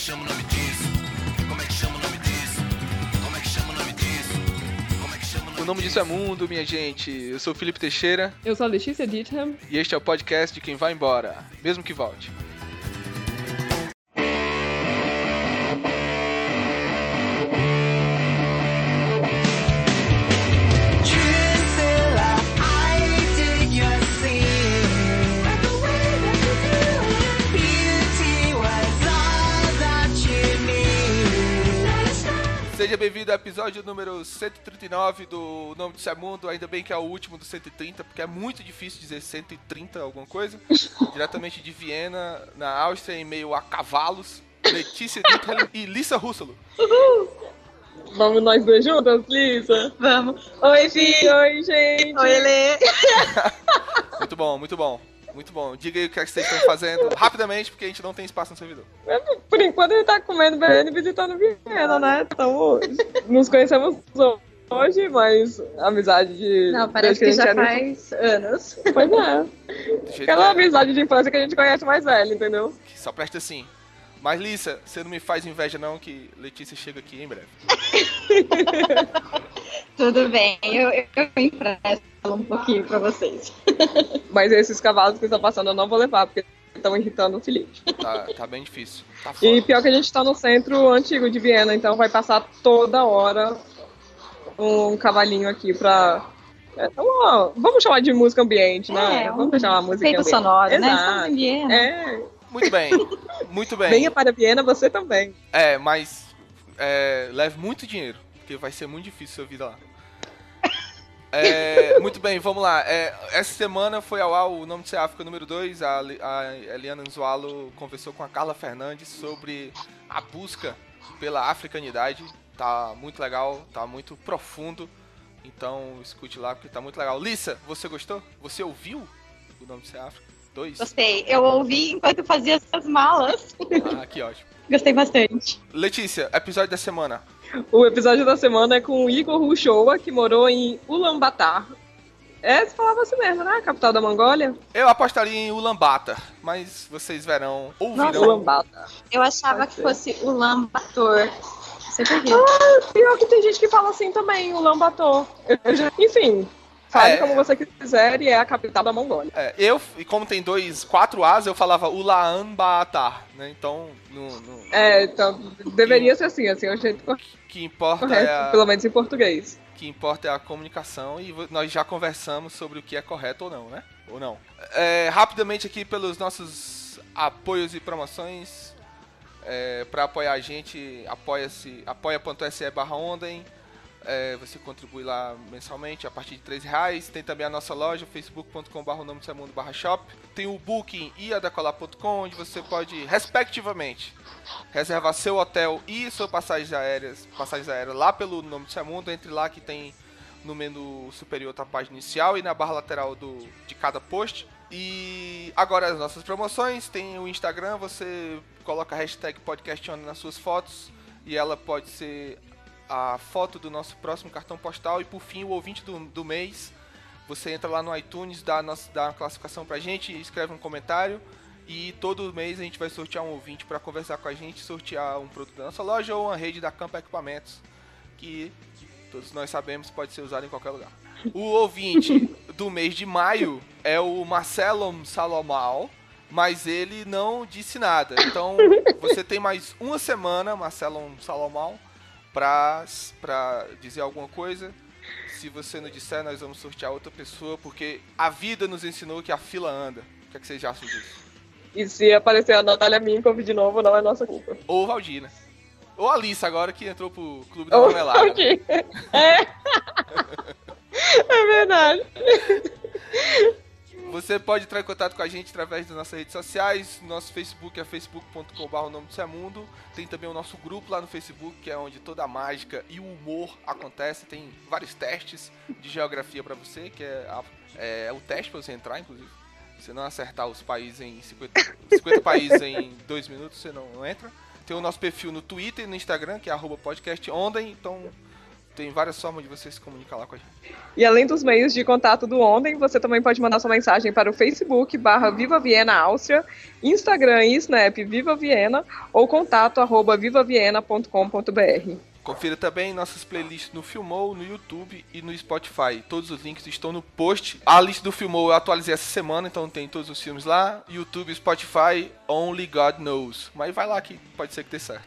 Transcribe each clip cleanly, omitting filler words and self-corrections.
chama o nome disso? Como é que chama o nome disso? Como é que chama o nome disso? Como é que chama o nome disso? O nome disso é mundo, minha gente. Eu sou o Felipe Teixeira. Eu sou a Letícia Ditham. E este é o podcast de quem vai embora, mesmo que volte. Seja bem-vindo ao episódio número 139 do O Nome Disso é Mundo. Ainda bem que é o último do 130, porque é muito difícil dizer 130 alguma coisa. Diretamente de Viena, na Áustria, em meio a cavalos, Letícia Ditham e Lissa Russolo. Vamos nós duas juntas, Lissa? Vamos. Oi, Vi. Oi, gente. Oi, Lê. Muito bom, muito bom. Muito bom. Diga aí o que é que vocês estão fazendo rapidamente, porque a gente não tem espaço no servidor. Por enquanto ele tá comendo, bebendo e visitando Viena, né? Então, nos conhecemos hoje, mas a amizade de... Não, parece que já faz anos. Pois é. Aquela amizade de infância que a gente conhece mais velho, entendeu? Só presta assim. Mas, Lissa, você não me faz inveja não, que Letícia chega aqui em breve. Tudo bem, eu empresto um pouquinho pra vocês. Mas esses cavalos que estão passando eu não vou levar, porque estão irritando o Felipe. Tá bem difícil. Tá e pior que a gente tá no centro antigo de Viena, então vai passar toda hora um cavalinho aqui pra... Então, ó, vamos chamar de música ambiente, né? Vamos chamar a música ambiente. Sonoro, né? Estamos em Viena. É. Muito bem, muito bem. Venha para Viena, você também. Mas leve muito dinheiro, porque vai ser muito difícil sua vida lá. Muito bem, vamos lá. Essa semana foi ao ar o Nome Disso é África número 2. A Eliana Nzualo conversou com a Carla Fernandes sobre a busca pela africanidade. Tá muito legal, tá muito profundo. Então escute lá, porque tá muito legal. Lissa, você gostou? Você ouviu o Nome Disso é África 2? Gostei. Eu ouvi enquanto fazia essas malas. Ah, que ótimo. Gostei bastante. Letícia, episódio da semana. O episódio da semana é com o Igor Uchoa, que morou em Ulaanbaatar. Você falava assim mesmo, né? Capital da Mongólia. Eu apostaria em Ulaanbaatar, mas vocês verão, ouvirão. Ulaanbaatar. Eu achava que fosse Ulaanbaatar. Não sei por quê. Pior que tem gente que fala assim também, Ulaanbaatar. Enfim, fale como você quiser e é a capital da Mongólia. E como tem 4 As, eu falava Ulaanbaatar, né? Então, então, deveria ser assim, é o jeito que importa correto, pelo menos em português. O que importa é a comunicação e nós já conversamos sobre o que é correto ou não, né? Ou não. Rapidamente aqui pelos nossos apoios e promoções, para apoiar a gente, apoia.se/ondem. Você contribui lá mensalmente a partir de R$3. Tem também a nossa loja, facebook.com/onomedissemundo/shop. Tem o Booking e a Decolar.com, onde você pode, respectivamente, reservar seu hotel e sua passagens aéreas lá pelo Nome Disso é Mundo. Entre lá que tem no menu superior da página inicial e na barra lateral de cada post. E agora as nossas promoções, tem o Instagram, você coloca a hashtag podcastonline nas suas fotos e ela pode ser a foto do nosso próximo cartão postal. E por fim, o ouvinte do mês, você entra lá no iTunes, dá uma classificação pra gente, escreve um comentário e todo mês a gente vai sortear um ouvinte para conversar com a gente, sortear um produto da nossa loja ou uma rede da Campa Equipamentos, que todos nós sabemos pode ser usado em qualquer lugar. O ouvinte do mês de maio é o Marcelo Salomão, mas ele não disse nada. Então você tem mais uma semana, Marcelo Salomão, pra dizer alguma coisa. Se você não disser, nós vamos sortear outra pessoa, porque a vida nos ensinou que a fila anda. O que é que vocês acham disso? E se aparecer a Natália Minkoff de novo, não é nossa culpa. Ou o Valdir, né? Ou a Alice agora, que entrou pro Clube da Marmelada. É verdade. Você pode entrar em contato com a gente através das nossas redes sociais. Nosso Facebook é facebook.com/onomedissemundo. Tem também o nosso grupo lá no Facebook, que é onde toda a mágica e o humor acontece. Tem vários testes de geografia pra você, que é o teste pra você entrar, inclusive. Se você não acertar os países em 50 países em 2 minutos, você não entra. Tem o nosso perfil no Twitter e no Instagram, que é @podcastonline. Então, tem várias formas de você se comunicar lá com a gente. E além dos meios de contato do Onden, você também pode mandar sua mensagem para o Facebook /Viva Viena Áustria, Instagram e Snap Viva Viena ou contato@vivaviena.com.br. Confira também nossas playlists no Filmou, no YouTube e no Spotify. Todos os links estão no post. A lista do Filmou eu atualizei essa semana, então tem todos os filmes lá. YouTube, Spotify, Only God Knows. Mas vai lá que pode ser que dê certo.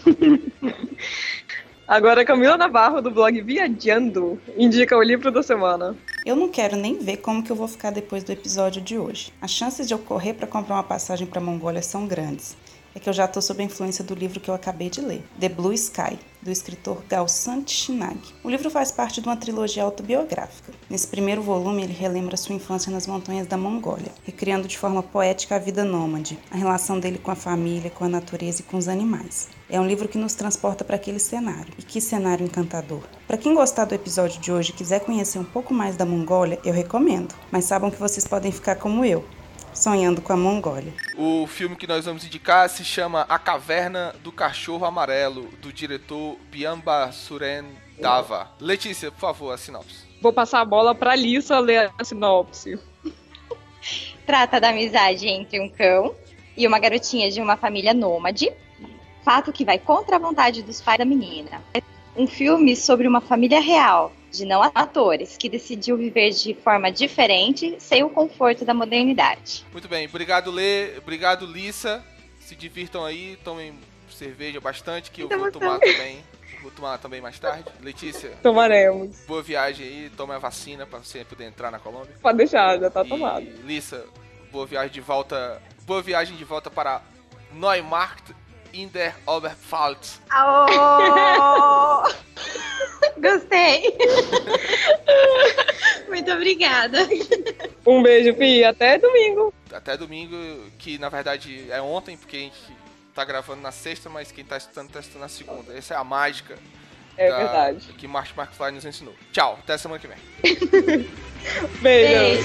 Agora Camila Navarro, do blog Viajando, indica o livro da semana. Eu não quero nem ver como que eu vou ficar depois do episódio de hoje. As chances de eu correr para comprar uma passagem para a Mongólia são grandes. É que eu já estou sob a influência do livro que eu acabei de ler, The Blue Sky, do escritor Galsant Chinag. O livro faz parte de uma trilogia autobiográfica. Nesse primeiro volume, ele relembra sua infância nas montanhas da Mongólia, recriando de forma poética a vida nômade, a relação dele com a família, com a natureza e com os animais. É um livro que nos transporta para aquele cenário. E que cenário encantador! Para quem gostar do episódio de hoje e quiser conhecer um pouco mais da Mongólia, eu recomendo. Mas saibam que vocês podem ficar como eu, sonhando com a Mongólia. O filme que nós vamos indicar se chama A Caverna do Cachorro Amarelo, do diretor Byamba Suren Dava. Letícia, por favor, a sinopse. Vou passar a bola para a Lissa ler a sinopse. Trata da amizade entre um cão e uma garotinha de uma família nômade, fato que vai contra a vontade dos pais da menina. Um filme sobre uma família real, de não atores, que decidiu viver de forma diferente, sem o conforto da modernidade. Muito bem, obrigado Lê, obrigado Lissa, se divirtam aí, tomem cerveja bastante, que eu vou tomar também. Vou tomar também mais tarde. Letícia, tomaremos. Boa viagem aí, tome a vacina pra você poder entrar na Colômbia. Pode deixar, já tá tomado. Lissa, boa viagem de volta para Neumarkt in der Oberpfalz. Oh! Gostei! Muito obrigada. Um beijo, Fih. Até domingo. Até domingo, que na verdade é ontem, porque a gente tá gravando na sexta, mas quem tá estudando na segunda. Essa é a mágica. Verdade. Que Martin McFly nos ensinou. Tchau, até semana que vem. Beijo.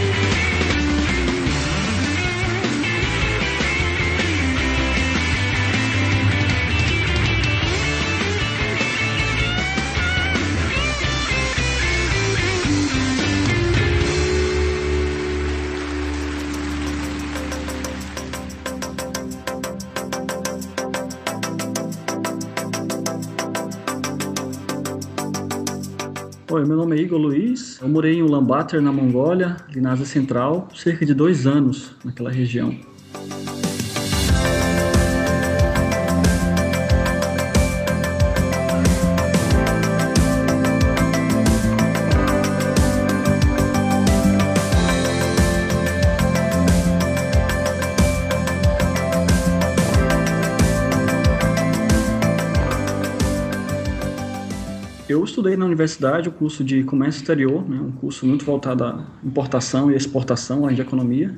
Oi, meu nome é Igor Luiz, eu morei em Ulaanbaatar, na Mongólia, ali na Ásia Central, cerca de 2 anos naquela região. Eu estudei na universidade o curso de comércio exterior, né, um curso muito voltado à importação e exportação, além de economia.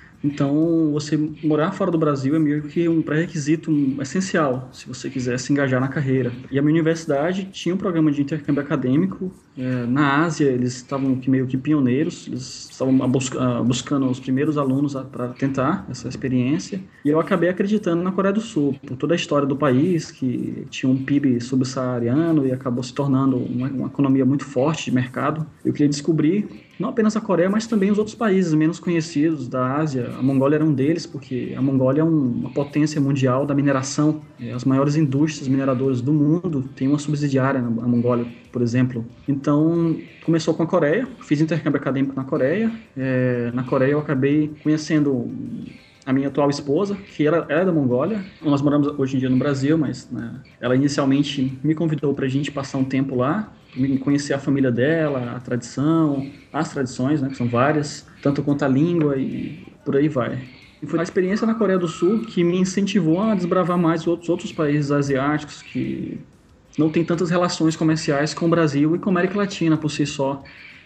Então, você morar fora do Brasil é meio que um pré-requisito essencial, se você quiser se engajar na carreira. E a minha universidade tinha um programa de intercâmbio acadêmico. Na Ásia, eles estavam meio que pioneiros, eles estavam buscando os primeiros alunos para tentar essa experiência. E eu acabei acreditando na Coreia do Sul, por toda a história do país, que tinha um PIB subsaariano e acabou se tornando uma economia muito forte de mercado. Eu queria descobrir não apenas a Coreia, mas também os outros países menos conhecidos da Ásia. A Mongólia era um deles, porque a Mongólia é uma potência mundial da mineração. As maiores indústrias mineradoras do mundo têm uma subsidiária na Mongólia, por exemplo. Então, começou com a Coreia, fiz intercâmbio acadêmico na Coreia. Na Coreia eu acabei conhecendo a minha atual esposa, que era da Mongólia. Nós moramos hoje em dia no Brasil, mas né, ela inicialmente me convidou para a gente passar um tempo lá, conhecer a família dela, a tradição, as tradições, né, que são várias, tanto quanto a língua e por aí vai. E foi a experiência na Coreia do Sul que me incentivou a desbravar mais outros países asiáticos que não têm tantas relações comerciais com o Brasil e com a América Latina por si só.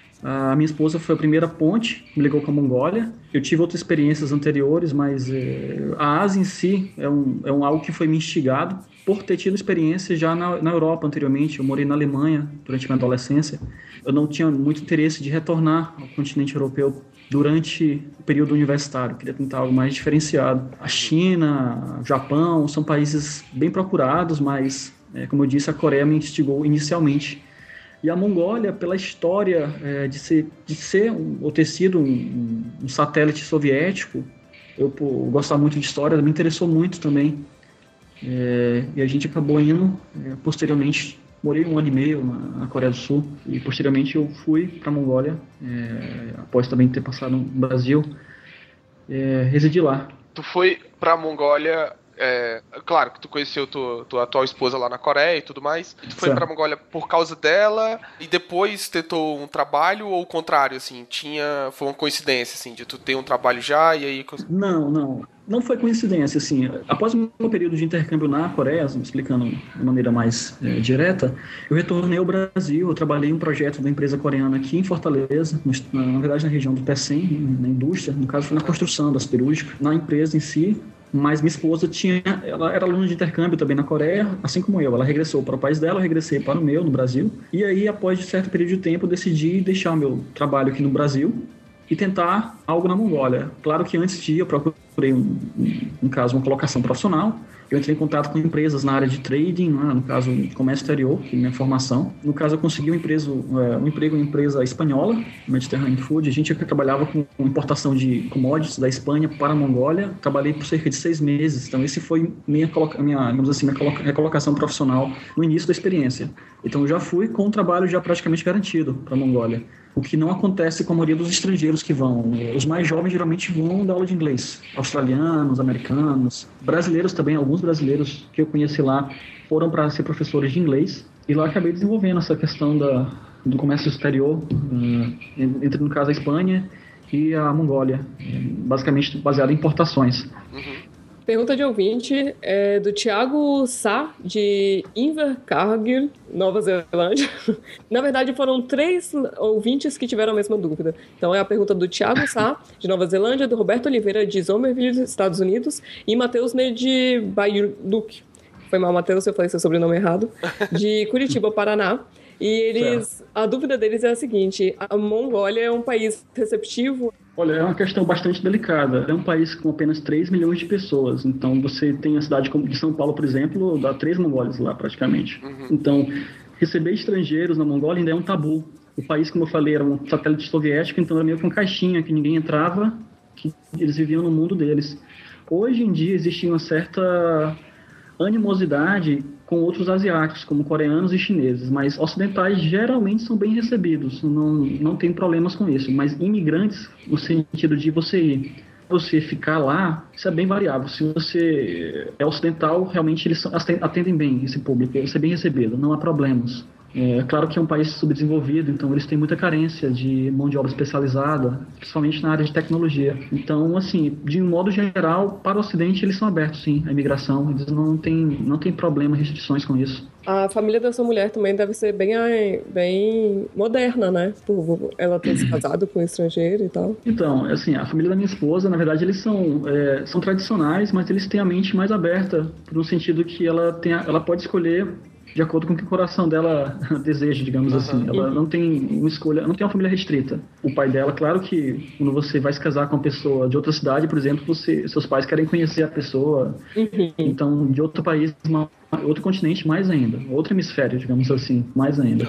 A minha esposa foi a primeira ponte, me ligou com a Mongólia. Eu tive outras experiências anteriores, mas a Ásia em si é algo que foi me instigado por ter tido experiência já na Europa anteriormente. Eu morei na Alemanha durante minha adolescência. Eu não tinha muito interesse de retornar ao continente europeu durante o período universitário. Eu queria tentar algo mais diferenciado. A China, o Japão são países bem procurados, mas, como eu disse, a Coreia me instigou inicialmente E a Mongólia, pela história de ser ou ter sido um satélite soviético, eu, por gostar muito de história, me interessou muito também. E a gente acabou indo, posteriormente, morei 1 ano e meio na Coreia do Sul, e posteriormente eu fui para a Mongólia, após também ter passado no Brasil, residi lá. Tu foi pra Mongólia, claro que tu conheceu tua atual esposa lá na Coreia e tudo mais. Tu foi pra Mongólia por causa dela e depois tentou um trabalho, ou o contrário, assim, foi uma coincidência, assim, de tu ter um trabalho já e aí... Não foi coincidência, assim. Após o meu período de intercâmbio na Coreia, explicando de maneira mais direta, eu retornei ao Brasil, eu trabalhei em um projeto da empresa coreana aqui em Fortaleza, na verdade na região do Pecém, na indústria, no caso foi na construção das cirúrgicas, na empresa em si, mas minha esposa ela era aluna de intercâmbio também na Coreia, assim como eu. Ela regressou para o país dela, eu regressei para o meu, no Brasil, e aí após certo período de tempo eu decidi deixar o meu trabalho aqui no Brasil e tentar algo na Mongólia. Claro que antes de ir, eu procurei, no caso, uma colocação profissional. Eu entrei em contato com empresas na área de trading, né, no caso, de comércio exterior, que é minha formação. No caso, eu consegui um emprego em uma empresa espanhola, Mediterranean Food. A gente trabalhava com importação de commodities da Espanha para a Mongólia. Trabalhei por cerca de 6 meses. Então, esse foi minha recolocação profissional no início da experiência. Então, eu já fui com um trabalho já praticamente garantido para a Mongólia. O que não acontece com a maioria dos estrangeiros que vão. Os mais jovens geralmente vão dar aula de inglês. Australianos, americanos, brasileiros também. Alguns brasileiros que eu conheci lá foram para ser professores de inglês. E lá acabei desenvolvendo essa questão do comércio exterior, entre, no caso, a Espanha e a Mongólia. Basicamente baseado em importações. Pergunta de ouvinte é do Thiago Sá, de Invercargill, Nova Zelândia. Na verdade, foram 3 ouvintes que tiveram a mesma dúvida. Então, é a pergunta do Thiago Sá, de Nova Zelândia, do Roberto Oliveira, de Somerville, Estados Unidos, e Matheus Ney, de Baiuc. Foi mal, Matheus, eu falei seu sobrenome errado. De Curitiba, Paraná. E a dúvida deles é a seguinte: a Mongólia é um país receptivo? Olha, é uma questão bastante delicada. É um país com apenas 3 milhões de pessoas. Então, você tem a cidade de São Paulo, por exemplo, dá 3 mongólias lá, praticamente. Então, receber estrangeiros na Mongólia ainda é um tabu. O país, como eu falei, era um satélite soviético, então era meio que uma caixinha que ninguém entrava, que eles viviam no mundo deles. Hoje em dia, existe uma certa animosidade com outros asiáticos, como coreanos e chineses, mas ocidentais geralmente são bem recebidos, não tem problemas com isso, mas imigrantes, no sentido de você ficar lá, isso é bem variável. Se você é ocidental, realmente eles atendem bem esse público, você é bem recebido, não há problemas. É claro que é um país subdesenvolvido, então eles têm muita carência de mão de obra especializada, principalmente na área de tecnologia. Então, assim, de um modo geral, para o Ocidente eles são abertos, sim, à imigração. Eles não tem problema, restrições com isso. A família da sua mulher também deve ser bem moderna, né? Por ela ter se casado com um estrangeiro e tal. Então, assim, a família da minha esposa, na verdade, eles são tradicionais, mas eles têm a mente mais aberta, no sentido que ela pode escolher de acordo com o que o coração dela deseja, digamos assim. Ela não tem uma escolha, não tem uma família restrita. O pai dela, claro que quando você vai se casar com uma pessoa de outra cidade, por exemplo, seus pais querem conhecer a pessoa, então de outro país, outro continente, mais ainda. Outro hemisfério, digamos assim, mais ainda.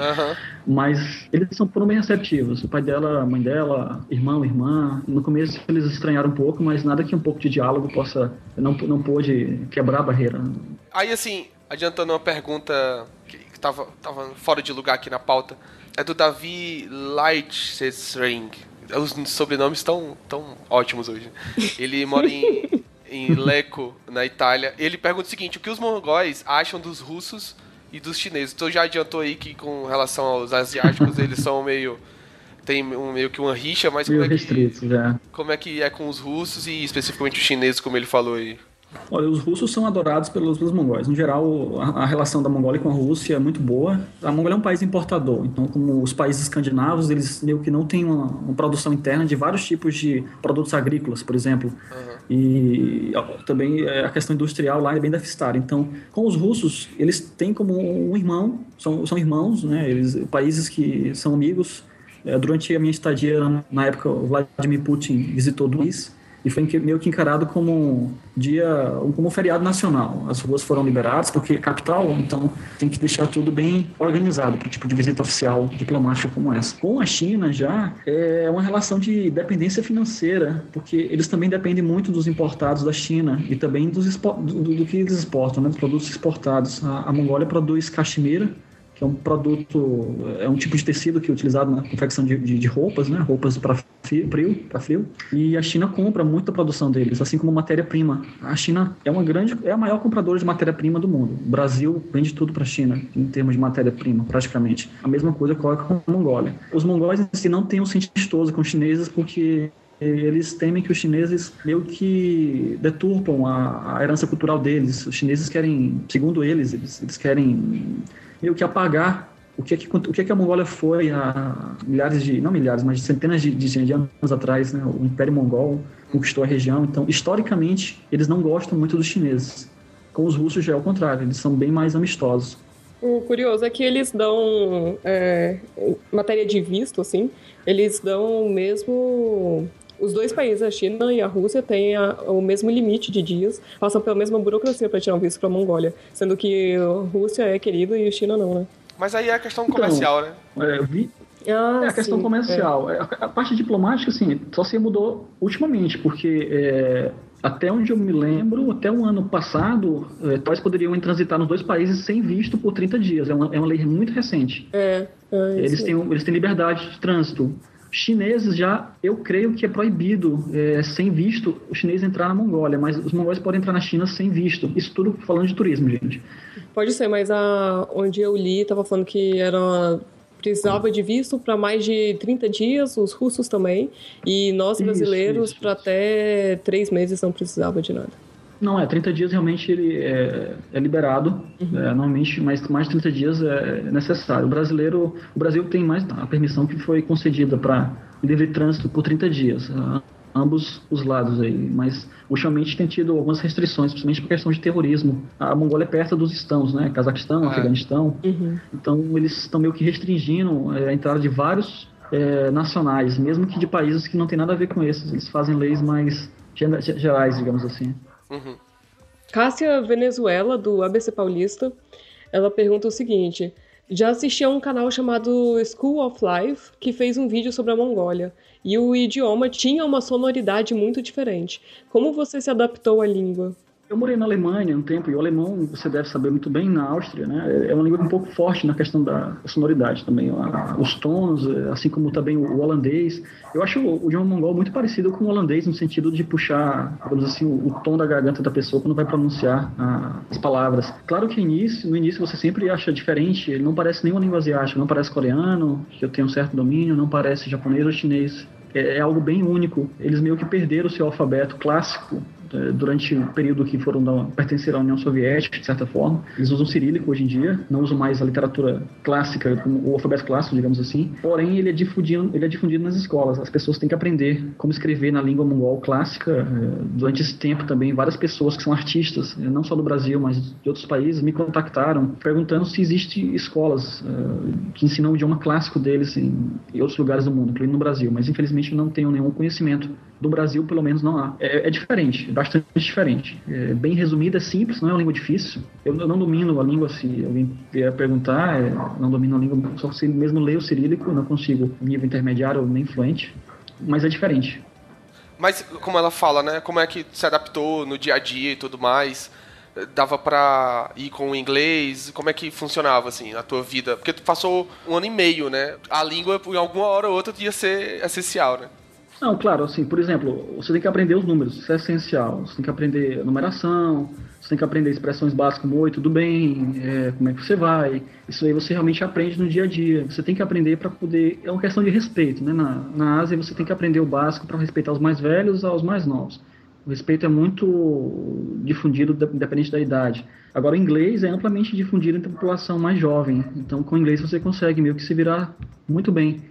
Mas eles foram bem receptivos. O pai dela, a mãe dela, irmão, irmã. No começo eles estranharam um pouco, mas nada que um pouco de diálogo não pôde quebrar a barreira. Aí, assim, adiantando uma pergunta que tava fora de lugar aqui na pauta, é do Davi Lightstring. Os sobrenomes estão ótimos hoje. Ele mora em Lecco, na Itália. Ele pergunta o seguinte: o que os mongóis acham dos russos e dos chineses? Tu já adiantou aí que com relação aos asiáticos eles são tem meio que uma rixa, mas como é que é com os russos e especificamente os chineses, como ele falou aí? Olha, os russos são adorados pelos mongóis. No geral, a relação da Mongólia com a Rússia é muito boa. A Mongólia é um país importador, então, como os países escandinavos, eles meio que não têm uma produção interna de vários tipos de produtos agrícolas, por exemplo. E também a questão industrial lá é bem deficitária. Então, com os russos, eles têm como um irmão, são irmãos, né? Países que são amigos. Durante a minha estadia, na época, o Vladimir Putin visitou o país. e foi meio que encarado como como um feriado nacional. As ruas foram liberadas porque é capital, então tem que deixar tudo bem organizado para o tipo de visita oficial diplomática como essa. Com a China já é uma relação de dependência financeira, porque eles também dependem muito dos importados da China e também do que eles exportam, né, dos produtos exportados. A Mongólia produz cachemira, que é um produto, é um tipo de tecido que é utilizado na confecção de roupas, né? Roupas para frio. E a China compra muito da produção deles, assim como matéria-prima. A China é a maior compradora de matéria-prima do mundo. O Brasil vende tudo para a China, em termos de matéria-prima, praticamente. A mesma coisa ocorre com a Mongólia. Os mongóis em si não têm um sentido amistoso com os chineses, porque eles temem que os chineses meio que deturpam a herança cultural deles. Os chineses querem, segundo eles querem meio que apagar o que a Mongólia foi há centenas de anos atrás, né? O Império Mongol conquistou a região. Então, historicamente, eles não gostam muito dos chineses. Com os russos já é o contrário, eles são bem mais amistosos. O curioso é que eles dão, matéria de visto, assim, eles dão o mesmo... Os dois países, a China e a Rússia, têm o mesmo limite de dias, passam pela mesma burocracia para tirar um visto para a Mongólia, sendo que a Rússia é querida e a China não, né? Mas aí é a questão comercial, né? A questão comercial. A parte diplomática, assim, só se mudou ultimamente, porque até onde eu me lembro, até o ano passado, nós poderíamos transitar nos dois países sem visto por 30 dias. É uma lei muito recente. Eles têm liberdade de trânsito. Chineses já, eu creio que é proibido, sem visto, os chineses entrar na Mongólia, mas os mongóis podem entrar na China sem visto. Isso tudo falando de turismo, gente. Pode ser, mas onde eu li, estava falando que precisava de visto para mais de 30 dias, os russos também, e nós brasileiros para até 3 meses não precisava de nada. Não, 30 dias realmente ele é liberado, normalmente, mas mais de 30 dias é necessário. O Brasil tem mais a permissão que foi concedida para livre trânsito por 30 dias, ambos os lados aí, mas ultimamente tem tido algumas restrições, principalmente por questão de terrorismo. A Mongólia é perto dos estãos, né, Cazaquistão, Afeganistão, então eles estão meio que restringindo a entrada de vários nacionais, mesmo que de países que não tem nada a ver com esses, eles fazem leis mais gerais, digamos assim. Cássia Venezuela, do ABC Paulista, ela pergunta o seguinte: já assisti a um canal chamado School of Life, que fez um vídeo sobre a Mongólia, e o idioma tinha uma sonoridade muito diferente. Como você se adaptou à língua? Eu morei na Alemanha um tempo, e o alemão, você deve saber muito bem, na Áustria, né? É uma língua um pouco forte na questão da sonoridade também. Os tons, assim como também o holandês. Eu acho o idioma mongol muito parecido com o holandês, no sentido de puxar, digamos assim, o tom da garganta da pessoa quando vai pronunciar as palavras. Claro que no início você sempre acha diferente, ele não parece nenhuma língua asiática, não parece coreano, que eu tenho um certo domínio, não parece japonês ou chinês. É algo bem único. Eles meio que perderam o seu alfabeto clássico durante o período que pertenceram à União Soviética, de certa forma. Eles usam cirílico hoje em dia, não usam mais a literatura clássica, o alfabeto clássico, digamos assim. Porém, ele é difundido nas escolas. As pessoas têm que aprender como escrever na língua mongol clássica. Durante esse tempo também, várias pessoas que são artistas, não só do Brasil, mas de outros países, me contactaram perguntando se existem escolas que ensinam o idioma clássico deles em outros lugares do mundo, incluindo no Brasil. Mas, infelizmente, não tenho nenhum conhecimento. Do Brasil, pelo menos, não há. É diferente, bastante diferente. Bem resumido, é simples, não é uma língua difícil. Eu não domino a língua, se alguém vier perguntar, não domino a língua, só se mesmo leio o cirílico, não consigo nível intermediário ou nem fluente, mas é diferente. Mas, como ela fala, né, como é que se adaptou no dia a dia e tudo mais? Dava pra ir com o inglês? Como é que funcionava, assim, a tua vida? Porque tu passou 1 ano e meio, né? A língua, em alguma hora ou outra, ia ser essencial, né? Não, claro, assim, por exemplo, você tem que aprender os números, isso é essencial. Você tem que aprender numeração, você tem que aprender expressões básicas como oi, tudo bem, como é que você vai. Isso aí você realmente aprende no dia a dia. Você tem que aprender para poder... É uma questão de respeito, né? Na Ásia você tem que aprender o básico para respeitar os mais velhos aos mais novos. O respeito é muito difundido, independente da idade. Agora, o inglês é amplamente difundido entre a população mais jovem. Então, com o inglês você consegue meio que se virar muito bem.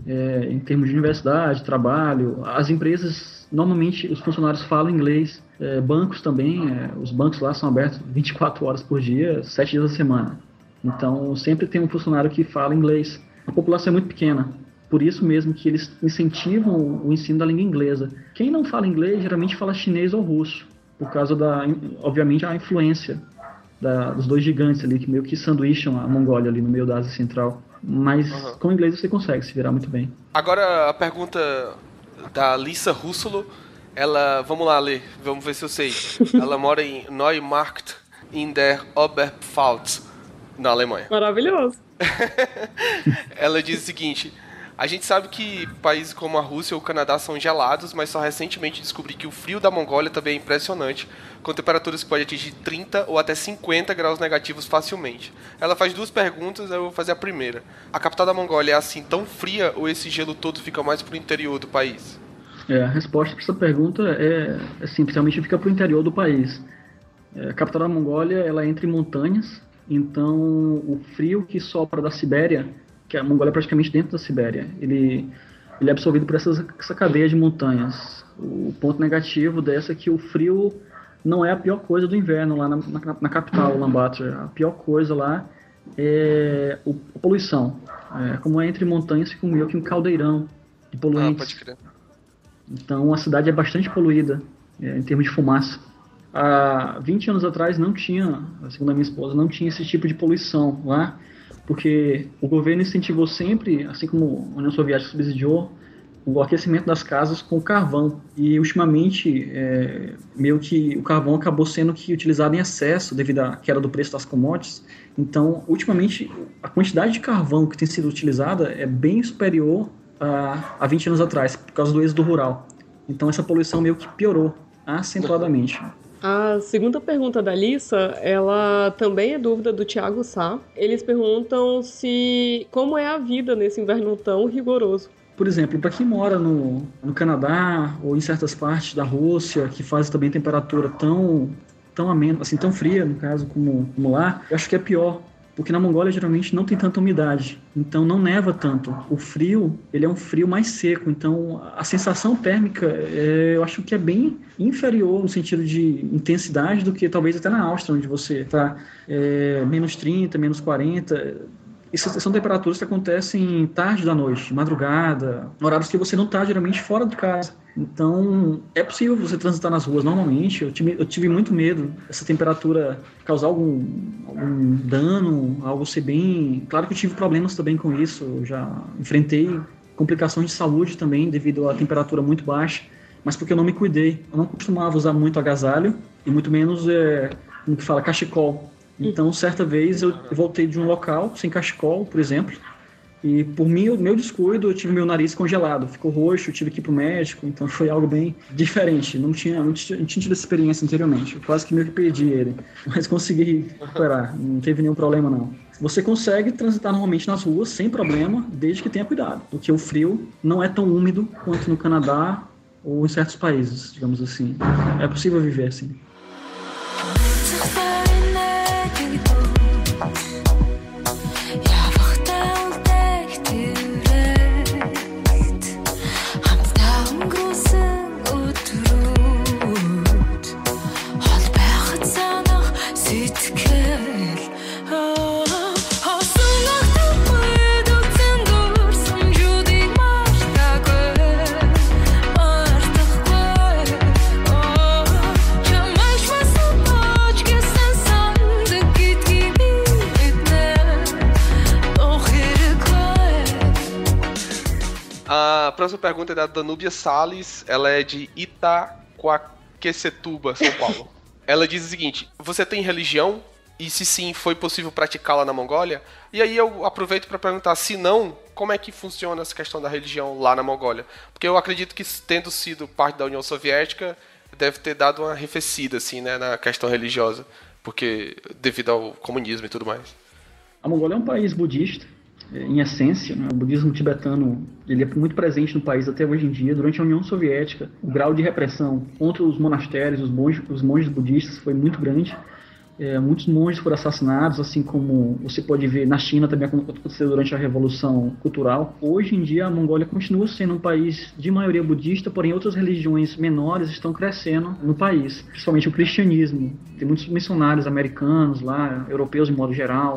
Em termos de universidade, trabalho, as empresas, normalmente os funcionários falam inglês, bancos também, os bancos lá são abertos 24 horas por dia, 7 dias da semana. Então, sempre tem um funcionário que fala inglês. A população é muito pequena, Por isso mesmo que eles incentivam o ensino da língua inglesa. Quem não fala inglês, geralmente fala chinês ou russo, por causa obviamente, a influência dos dois gigantes ali, que meio que sanduícham a Mongólia ali no meio da Ásia Central. Mas com o inglês você consegue se virar muito bem. Agora a pergunta da Lisa Russolo, vamos lá, Lê, vamos ver se eu sei. Ela mora em Neumarkt in der Oberpfalz, na Alemanha. Maravilhoso. Ela diz o seguinte: a gente sabe que países como a Rússia ou o Canadá são gelados, mas só recentemente descobri que o frio da Mongólia também é impressionante, com temperaturas que podem atingir 30 ou até 50 graus negativos facilmente. Ela faz 2 perguntas, eu vou fazer a primeira. A capital da Mongólia é assim tão fria ou esse gelo todo fica mais pro interior do país? A resposta para essa pergunta é simples, realmente fica pro interior do país. A capital da Mongólia, ela é entre montanhas, então o frio que sopra da Sibéria, que a Mongólia é praticamente dentro da Sibéria, ele é absorvido por essa cadeia de montanhas. O ponto negativo dessa é que o frio não é a pior coisa do inverno lá na capital, Ulaanbaatar. A pior coisa lá é a poluição. Como é entre montanhas, fica meio que um caldeirão de poluentes. Pode crer. Então a cidade é bastante poluída em termos de fumaça. Há 20 anos atrás não tinha, segundo a minha esposa, não tinha esse tipo de poluição lá, porque o governo incentivou sempre, assim como a União Soviética subsidiou, o aquecimento das casas com carvão. E ultimamente, meio que o carvão acabou sendo utilizado em excesso devido à queda do preço das commodities. Então, ultimamente, a quantidade de carvão que tem sido utilizada é bem superior a 20 anos atrás, por causa do êxodo rural. Então, essa poluição meio que piorou acentuadamente. A segunda pergunta da Lisa, ela também é dúvida do Thiago Sá. Eles perguntam como é a vida nesse inverno tão rigoroso. Por exemplo, para quem mora no Canadá ou em certas partes da Rússia, que faz também temperatura tão amena, assim, tão fria, no caso, como lá, eu acho que é pior. Porque na Mongólia geralmente não tem tanta umidade, então não neva tanto. O frio, ele é um frio mais seco, então a sensação térmica eu acho que é bem inferior no sentido de intensidade do que talvez até na Áustria, onde você está menos 30, menos 40. Essas são temperaturas que acontecem tarde da noite, madrugada, horários que você não está geralmente fora de casa. Então, é possível você transitar nas ruas normalmente. Eu tive muito medo dessa temperatura causar algum dano, algo ser bem... Claro que eu tive problemas também com isso, eu já enfrentei complicações de saúde também devido à temperatura muito baixa, mas porque eu não me cuidei. Eu não costumava usar muito agasalho e muito menos, como que fala, cachecol. Então, certa vez eu voltei de um local sem cachecol, por exemplo, e por meu descuido eu tive meu nariz congelado, ficou roxo, eu tive que ir pro médico, então foi algo bem diferente. Não tinha tido essa experiência anteriormente, eu quase que meio que perdi ele, mas consegui recuperar, não teve nenhum problema não. Você consegue transitar normalmente nas ruas sem problema, desde que tenha cuidado, porque o frio não é tão úmido quanto no Canadá ou em certos países, digamos assim. É possível viver assim. A próxima pergunta é da Danúbia Salles, ela é de Itaquaquecetuba, São Paulo. Ela diz o seguinte: você tem religião? E se sim, foi possível praticá-la na Mongólia? E aí eu aproveito para perguntar, se não, como é que funciona essa questão da religião lá na Mongólia? Porque eu acredito que, tendo sido parte da União Soviética, deve ter dado uma arrefecida, assim, né, na questão religiosa, porque devido ao comunismo e tudo mais. A Mongólia é um país budista, em essência, né? O budismo tibetano ele é muito presente no país até hoje em dia. Durante a União Soviética, o grau de repressão contra os monastérios, os monges budistas foi muito grande. Muitos monges foram assassinados, assim como você pode ver na China também aconteceu durante a Revolução Cultural. Hoje em dia a Mongólia continua sendo um país de maioria budista, porém outras religiões menores estão crescendo no país, principalmente o cristianismo. Tem muitos missionários americanos lá, europeus de modo geral.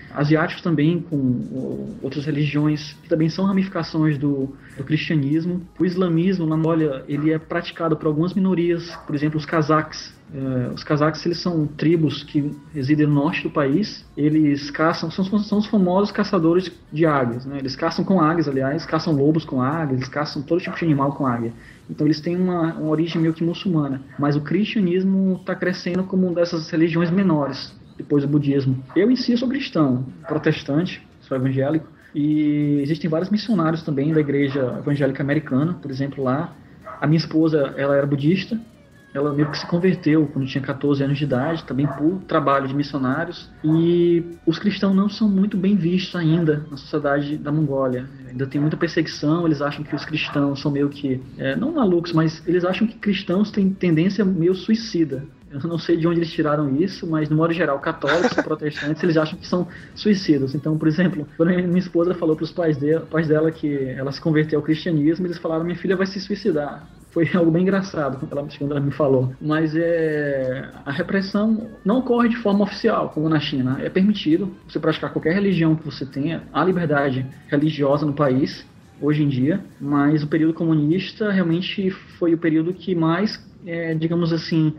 asiáticos também, com outras religiões que também são ramificações do cristianismo. O islamismo na Mongólia, ele é praticado por algumas minorias, por exemplo, os cazaques. Os cazaques, eles são tribos que residem no norte do país. Eles caçam, são os famosos caçadores de águias, né? Eles caçam com águias, aliás, caçam lobos com águias, eles caçam todo tipo de animal com águia. Então eles têm uma origem meio que muçulmana. Mas o cristianismo está crescendo como uma dessas religiões menores, depois do budismo. Eu em si sou cristão, protestante, sou evangélico. E existem vários missionários também da igreja evangélica americana, por exemplo, lá. A minha esposa, ela era budista. Ela meio que se converteu quando tinha 14 anos de idade, também por trabalho de missionários. E os cristãos não são muito bem vistos ainda na sociedade da Mongólia. Ainda tem muita perseguição, eles acham que os cristãos são meio que, não malucos, mas eles acham que cristãos têm tendência meio suicida. Eu não sei de onde eles tiraram isso, mas no modo geral, católicos e protestantes, eles acham que são suicidas. Então, por exemplo, quando minha esposa falou para os pais dela que ela se converteu ao cristianismo, eles falaram: minha filha vai se suicidar. Foi algo bem engraçado quando ela me falou. Mas a repressão não ocorre de forma oficial, como na China. É permitido você praticar qualquer religião que você tenha. Há liberdade religiosa no país, hoje em dia. Mas o período comunista realmente foi o período que mais, digamos assim,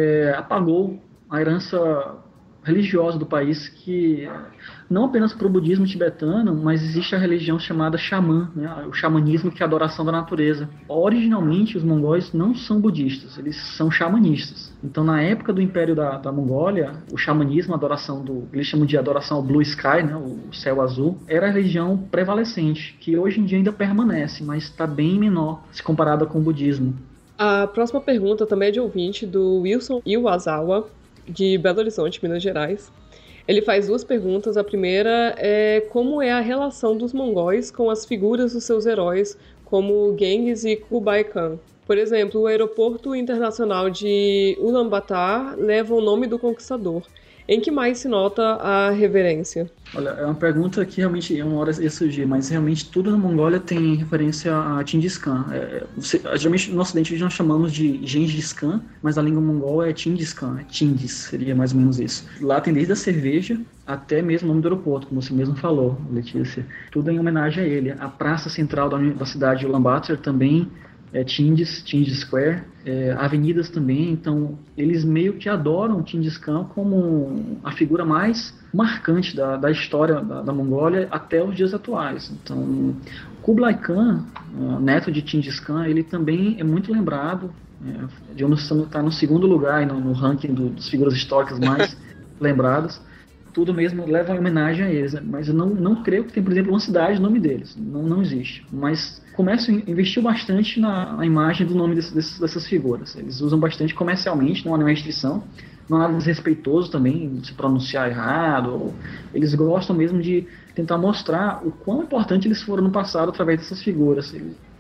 apagou a herança religiosa do país, que não apenas para o budismo tibetano, mas existe a religião chamada xamã, né? O xamanismo, que é a adoração da natureza. Originalmente, os mongóis não são budistas, eles são xamanistas. Então, na época do Império da Mongólia, o xamanismo, a adoração eles chamam de adoração ao Blue Sky, né? O céu azul, era a religião prevalecente, que hoje em dia ainda permanece, mas está bem menor se comparada com o budismo. A próxima pergunta também é de ouvinte, do Wilson Iwasawa, de Belo Horizonte, Minas Gerais. Ele faz duas perguntas. A primeira é como é a relação dos mongóis com as figuras dos seus heróis, como Genghis e Kublai Khan. Por exemplo, o aeroporto internacional de Ulaanbaatar leva o nome do conquistador. Em que mais se nota a reverência? Olha, é uma pergunta que realmente uma hora ia surgir, mas realmente tudo na Mongólia tem referência a Genghis Khan. Geralmente no ocidente nós chamamos de Gengis Khan, mas a língua mongol é Genghis Khan, Genghis, seria mais ou menos isso. Lá tem desde a cerveja até mesmo o nome do aeroporto, como você mesmo falou, Letícia. Tudo em homenagem a ele. A praça central da cidade de Ulaanbaatar também Genghis Square, avenidas também. Então eles meio que adoram Genghis Khan como a figura mais marcante da história da Mongólia até os dias atuais. Então Kublai Khan, neto de Genghis Khan, ele também é muito lembrado, digamos, está no segundo lugar no ranking das figuras históricas mais lembradas. Tudo mesmo leva em homenagem a eles, né? Mas eu não creio que tem, por exemplo, uma cidade no nome deles. Não existe. Mas o comércio investiu bastante na imagem do nome dessas figuras. Eles usam bastante comercialmente, não há nenhuma restrição. Não há nada desrespeitoso também, se pronunciar errado. Eles gostam mesmo de tentar mostrar o quão importante eles foram no passado através dessas figuras.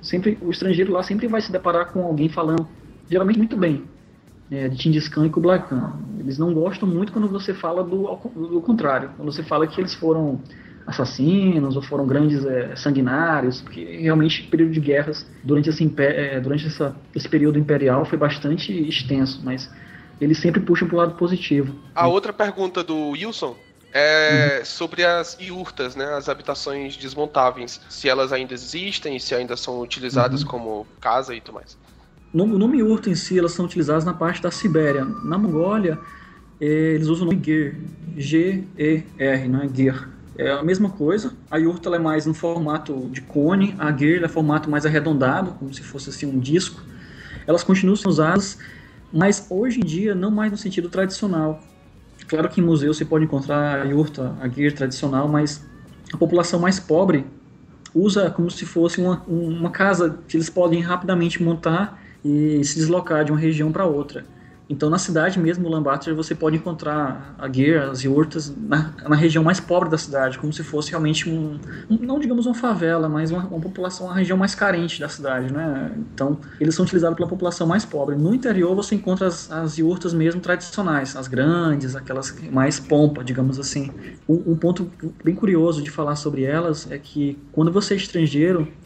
O estrangeiro lá sempre vai se deparar com alguém falando, geralmente muito bem, de Genghis Khan e Kublai Khan. Eles não gostam muito quando você fala do contrário, quando você fala que eles foram assassinos ou foram grandes sanguinários, porque realmente o período de guerras durante esse período imperial foi bastante extenso, mas eles sempre puxam para o lado positivo. A outra pergunta do Wilson é sobre as iurtas, né, as habitações desmontáveis, se elas ainda existem, se ainda são utilizadas como casa e tudo mais. No nome iurta em si, elas são utilizadas na parte da Sibéria. Na Mongólia, eles usam o nome Ger, G-E-R, né? Ger. É a mesma coisa. A iurta ela é mais no formato de cone, a Ger é formato mais arredondado, como se fosse assim um disco. Elas continuam sendo usadas, mas hoje em dia não mais no sentido tradicional. Claro que em museus você pode encontrar a iurta, a Ger tradicional, mas a população mais pobre usa como se fosse uma casa que eles podem rapidamente montar e se deslocar de uma região para outra. Então, na cidade mesmo, Ulaanbaatar, você pode encontrar a Ger, as iurtas, na região mais pobre da cidade, como se fosse realmente não digamos uma favela, mas uma população, uma região mais carente da cidade, né? Então, eles são utilizados pela população mais pobre. No interior, você encontra as iurtas mesmo tradicionais, as grandes, aquelas mais pompa, digamos assim. Um ponto bem curioso de falar sobre elas é que, quando você é estrangeiro,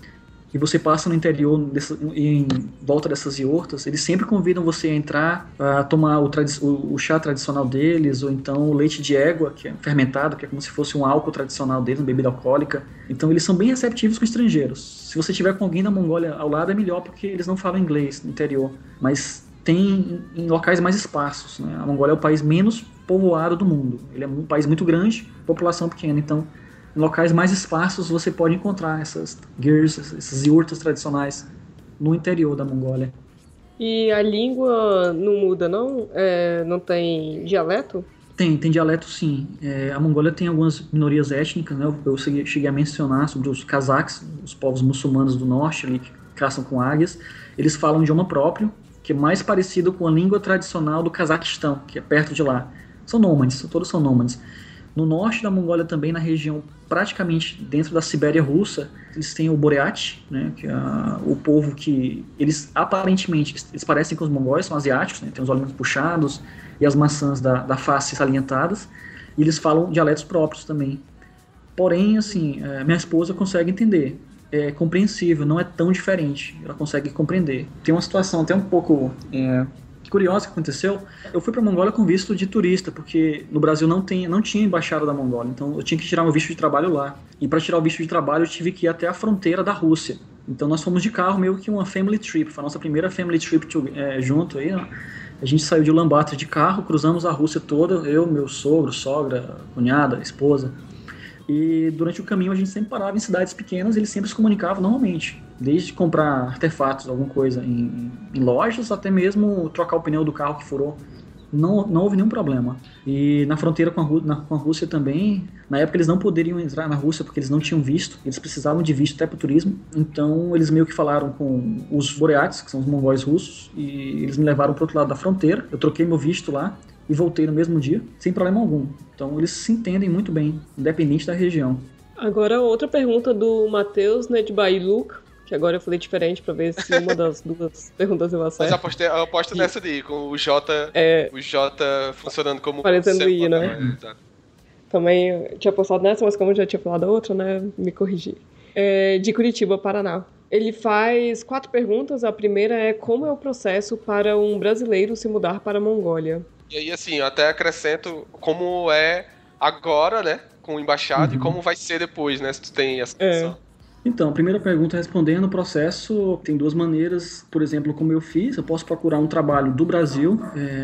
e você passa no interior em volta dessas iortas, eles sempre convidam você a entrar, a tomar o chá tradicional deles, ou então o leite de égua, que é fermentado, que é como se fosse um álcool tradicional deles, uma bebida alcoólica. Então eles são bem receptivos com estrangeiros. Se você tiver com alguém da Mongólia ao lado é melhor, porque eles não falam inglês no interior, mas tem em locais mais esparsos, né? A Mongólia é o país menos povoado do mundo. Ele é um país muito grande, população pequena, então em locais mais esparsos você pode encontrar essas gers, essas iurtas tradicionais no interior da Mongólia. E a língua não muda, não? Não tem dialeto? Tem dialeto sim. A Mongólia tem algumas minorias étnicas, né? Eu cheguei a mencionar sobre os cazaques, os povos muçulmanos do norte ali, que caçam com águias. Eles falam um idioma próprio, que é mais parecido com a língua tradicional do Cazaquistão, que é perto de lá. São nômades, todos são nômades. No norte da Mongólia também, na região praticamente dentro da Sibéria russa, eles têm o Boreat, né, que é o povo que eles aparentemente eles parecem com os mongóis, são asiáticos, né, tem os olhos puxados e as maçãs da face salientadas, e eles falam dialetos próprios também. Porém, assim, minha esposa consegue entender, é compreensível, não é tão diferente, ela consegue compreender. Tem uma situação até um pouco curiosa que aconteceu. Eu fui para a Mongólia com visto de turista, porque no Brasil não tinha embaixada da Mongólia, então eu tinha que tirar meu visto de trabalho lá. E para tirar o visto de trabalho eu tive que ir até a fronteira da Rússia. Então nós fomos de carro, meio que uma family trip, foi a nossa primeira family trip junto aí, né? A gente saiu de Ulaanbaatar de carro, cruzamos a Rússia toda, eu, meu sogro, sogra, cunhada, esposa. E durante o caminho a gente sempre parava em cidades pequenas e eles sempre se comunicavam normalmente. Desde comprar artefatos, alguma coisa em lojas, até mesmo trocar o pneu do carro que furou. Não houve nenhum problema. E na fronteira com a Rússia também, na época eles não poderiam entrar na Rússia porque eles não tinham visto. Eles precisavam de visto até para o turismo. Então eles meio que falaram com os boreates, que são os mongóis russos, e eles me levaram para o outro lado da fronteira. Eu troquei meu visto lá e voltei no mesmo dia, sem problema algum. Então eles se entendem muito bem, independente da região. Agora outra pergunta do Matheus, né, de Bailuk, que agora eu falei diferente pra ver se uma das duas perguntas eu acerto. Mas eu aposto nessa daí, com o J funcionando como... Parecendo I, né? Também eu tinha apostado nessa, mas como eu já tinha falado a outra, né, me corrigi. De Curitiba, Paraná. Ele faz 4 perguntas. A primeira é: como é o processo para um brasileiro se mudar para a Mongólia? E aí, assim, eu até acrescento como é agora, né, com o embaixado, e como vai ser depois, né, se tu tem essa noção. Então, a primeira pergunta, respondendo o processo, tem 2 maneiras. Por exemplo, como eu fiz, eu posso procurar um trabalho do Brasil.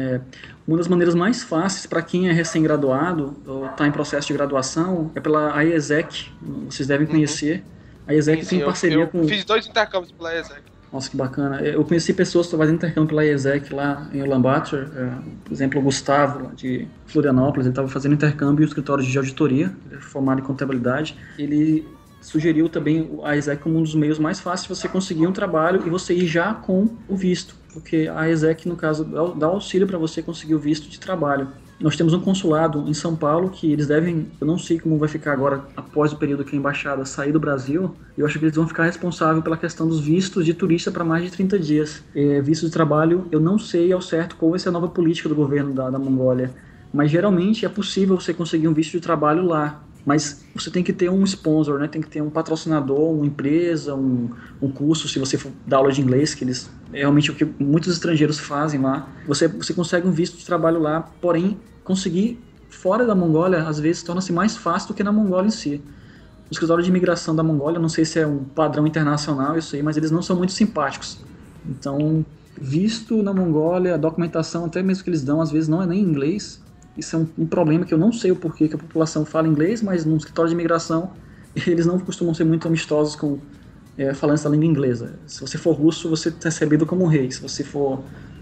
Uma das maneiras mais fáceis para quem é recém-graduado ou está em processo de graduação é pela IESEC, vocês devem conhecer. A IESEC tem parceria com... Eu fiz 2 intercâmbios pela IESEC. Nossa, que bacana. Eu conheci pessoas que estão fazendo intercâmbio pela IESEC lá em Ulaanbaatar. Por exemplo, o Gustavo, lá de Florianópolis, ele estava fazendo intercâmbio em escritório de auditoria, ele é formado em contabilidade. Ele sugeriu também a IESEC como um dos meios mais fáceis de você conseguir um trabalho e você ir já com o visto, porque a IESEC, no caso, dá auxílio para você conseguir o visto de trabalho. Nós temos um consulado em São Paulo que eles devem, eu não sei como vai ficar agora após o período que a embaixada sair do Brasil, eu acho que eles vão ficar responsáveis pela questão dos vistos de turista para mais de 30 dias. Visto de trabalho, eu não sei ao certo qual vai ser a nova política do governo da Mongólia, mas geralmente é possível você conseguir um visto de trabalho lá. Mas você tem que ter um sponsor, né? Tem que ter um patrocinador, uma empresa, um curso, se você for dar aula de inglês, que eles realmente o que muitos estrangeiros fazem lá. Você consegue um visto de trabalho lá, porém, conseguir fora da Mongólia, às vezes, torna-se mais fácil do que na Mongólia em si. O escritório de imigração da Mongólia, não sei se é um padrão internacional isso aí, mas eles não são muito simpáticos. Então, visto na Mongólia, a documentação, até mesmo que eles dão, às vezes não é nem em inglês. Isso é um problema que eu não sei o porquê que a população fala inglês, mas no escritório de imigração eles não costumam ser muito amistosos com falantes da língua inglesa. Se você for russo, você é recebido como um rei. Se você for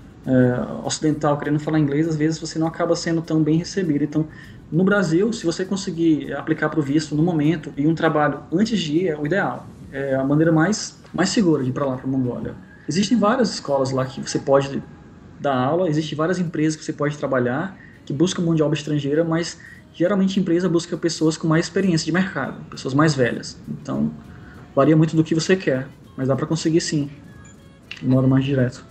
ocidental querendo falar inglês, às vezes você não acaba sendo tão bem recebido. Então, no Brasil, se você conseguir aplicar para o visto no momento e um trabalho antes de ir, é o ideal. É a maneira mais segura de ir para lá, para a Mongólia. Existem várias escolas lá que você pode dar aula, existem várias empresas que você pode trabalhar, que buscam mão de obra estrangeira, mas geralmente a empresa busca pessoas com mais experiência de mercado, pessoas mais velhas. Então, varia muito do que você quer, mas dá para conseguir sim, de modo mais direto.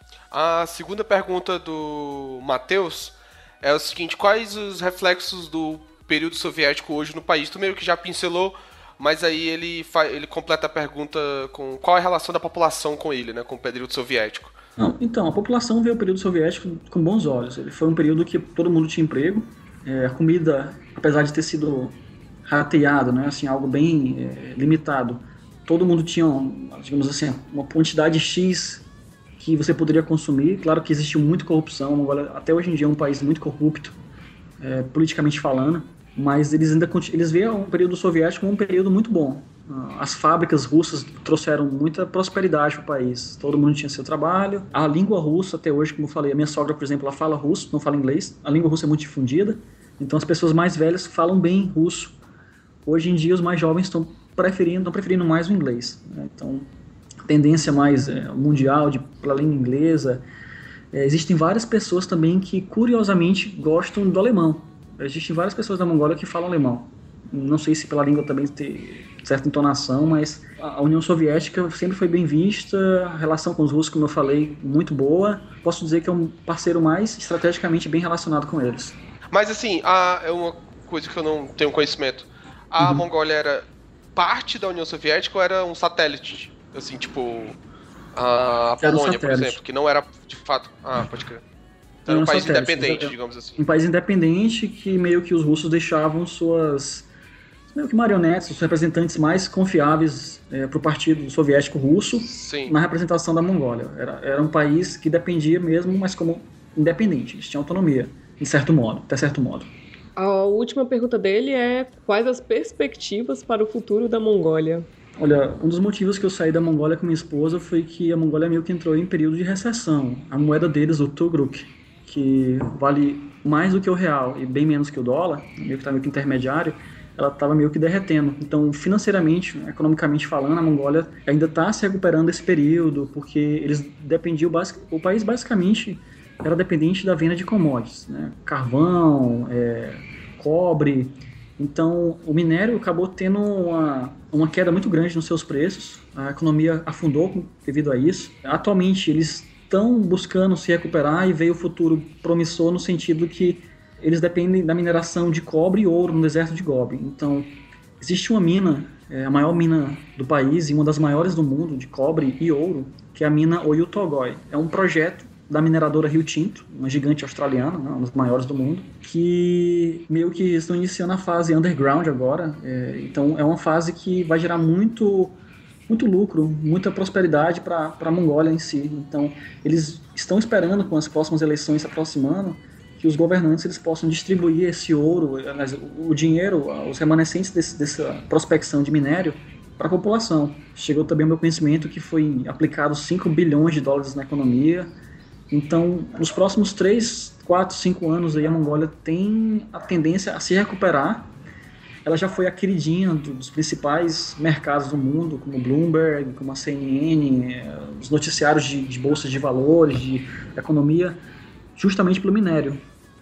A segunda pergunta do Matheus é o seguinte: quais os reflexos do período soviético hoje no país? Tu meio que já pincelou mas aí ele completa a pergunta com qual é a relação da população com ele, né, com o período soviético. Não, então, a população vê o período soviético com bons olhos. Ele foi um período que todo mundo tinha emprego. A comida, apesar de ter sido rateado, né, assim, algo bem limitado, todo mundo tinha, digamos assim, uma quantidade X que você poderia consumir. Claro que existiu muita corrupção. A Mongólia, até hoje em dia, é um país muito corrupto, politicamente falando, mas eles veem o período soviético como um período muito bom. As fábricas russas trouxeram muita prosperidade para o país. Todo mundo tinha seu trabalho. A língua russa, até hoje, como eu falei, a minha sogra, por exemplo, ela fala russo, não fala inglês. A língua russa é muito difundida, então as pessoas mais velhas falam bem russo. Hoje em dia, os mais jovens estão preferindo mais o inglês, né? Então, a tendência mais mundial para a língua inglesa. Existem várias pessoas também que, curiosamente, gostam do alemão. Existem várias pessoas da Mongólia que falam alemão. Não sei se pela língua também tem certa entonação, mas a União Soviética sempre foi bem vista, a relação com os russos, como eu falei, muito boa. Posso dizer que é um parceiro mais estrategicamente bem relacionado com eles. Mas assim, é uma coisa que eu não tenho conhecimento. A Mongólia era parte da União Soviética ou era um satélite? Assim, tipo, a Polônia, por exemplo, que não era de fato... pode crer. Era um país independente, digamos assim. Um país independente que meio que os russos deixavam suas... meio que marionetes, os representantes mais confiáveis para o Partido Soviético Russo. Sim. Na representação da Mongólia. Era um país que dependia mesmo, mas como independente. Eles tinham autonomia, até certo modo. A última pergunta dele é: quais as perspectivas para o futuro da Mongólia? Olha, um dos motivos que eu saí da Mongólia com minha esposa foi que a Mongólia meio que entrou em período de recessão. A moeda deles, o Tugruk, que vale mais do que o real e bem menos que o dólar, meio que intermediário, ela estava meio que derretendo. Então, financeiramente, economicamente falando, a Mongólia ainda está se recuperando desse período, porque eles dependiam, o país basicamente era dependente da venda de commodities, né? Carvão, cobre. Então, o minério acabou tendo uma queda muito grande nos seus preços, a economia afundou devido a isso. Atualmente, eles estão buscando se recuperar e veio o futuro promissor no sentido que eles dependem da mineração de cobre e ouro no deserto de Gobi. Então, existe uma mina, a maior mina do país e uma das maiores do mundo de cobre e ouro, que é a mina Oyu Tolgoi. É um projeto da mineradora Rio Tinto, uma gigante australiana, né, uma das maiores do mundo, que meio que estão iniciando a fase underground agora. Então, é uma fase que vai gerar muito lucro, muita prosperidade para a Mongólia em si. Então, eles estão esperando, com as próximas eleições se aproximando, que os governantes eles possam distribuir esse ouro, o dinheiro, os remanescentes dessa prospecção de minério para a população. Chegou também ao meu conhecimento que foi aplicado 5 bilhões de dólares na economia. Então, nos próximos 3, 4, 5 anos, aí, a Mongólia tem a tendência a se recuperar. Ela já foi a queridinha dos principais mercados do mundo, como o Bloomberg, como a CNN, os noticiários de bolsas de valores, de economia, justamente pelo minério.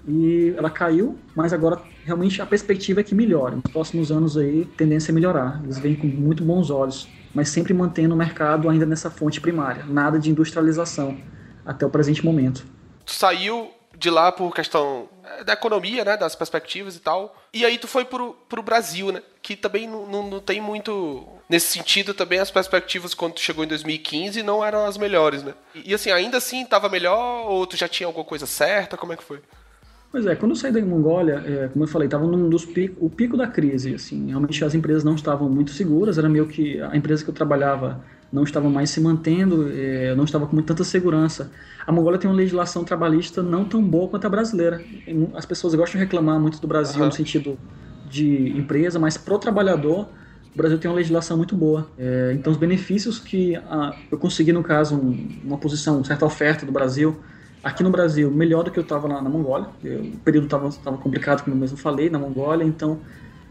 E ela caiu, mas agora realmente a perspectiva é que melhore. Nos próximos anos aí, a tendência é melhorar. Eles vêm com muito bons olhos, mas sempre mantendo o mercado ainda nessa fonte primária. Nada de industrialização até o presente momento. Tu saiu de lá por questão da economia, né, das perspectivas e tal, e aí tu foi pro Brasil, né, que também não tem muito... Nesse sentido, também as perspectivas quando tu chegou em 2015 não eram as melhores, né? E assim, ainda assim tava melhor ou tu já tinha alguma coisa certa? Como é que foi? Pois é, quando eu saí da Mongólia, como eu falei, estava o pico da crise, assim, realmente as empresas não estavam muito seguras, era meio que a empresa que eu trabalhava não estava mais se mantendo, não estava com tanta segurança. A Mongólia tem uma legislação trabalhista não tão boa quanto a brasileira. As pessoas gostam de reclamar muito do Brasil no sentido de empresa, mas pro trabalhador, o Brasil tem uma legislação muito boa. Então os benefícios que eu consegui, no caso, uma posição, certa oferta do Brasil, aqui no Brasil, melhor do que eu estava lá na Mongólia. O período estava complicado, como eu mesmo falei, na Mongólia. Então,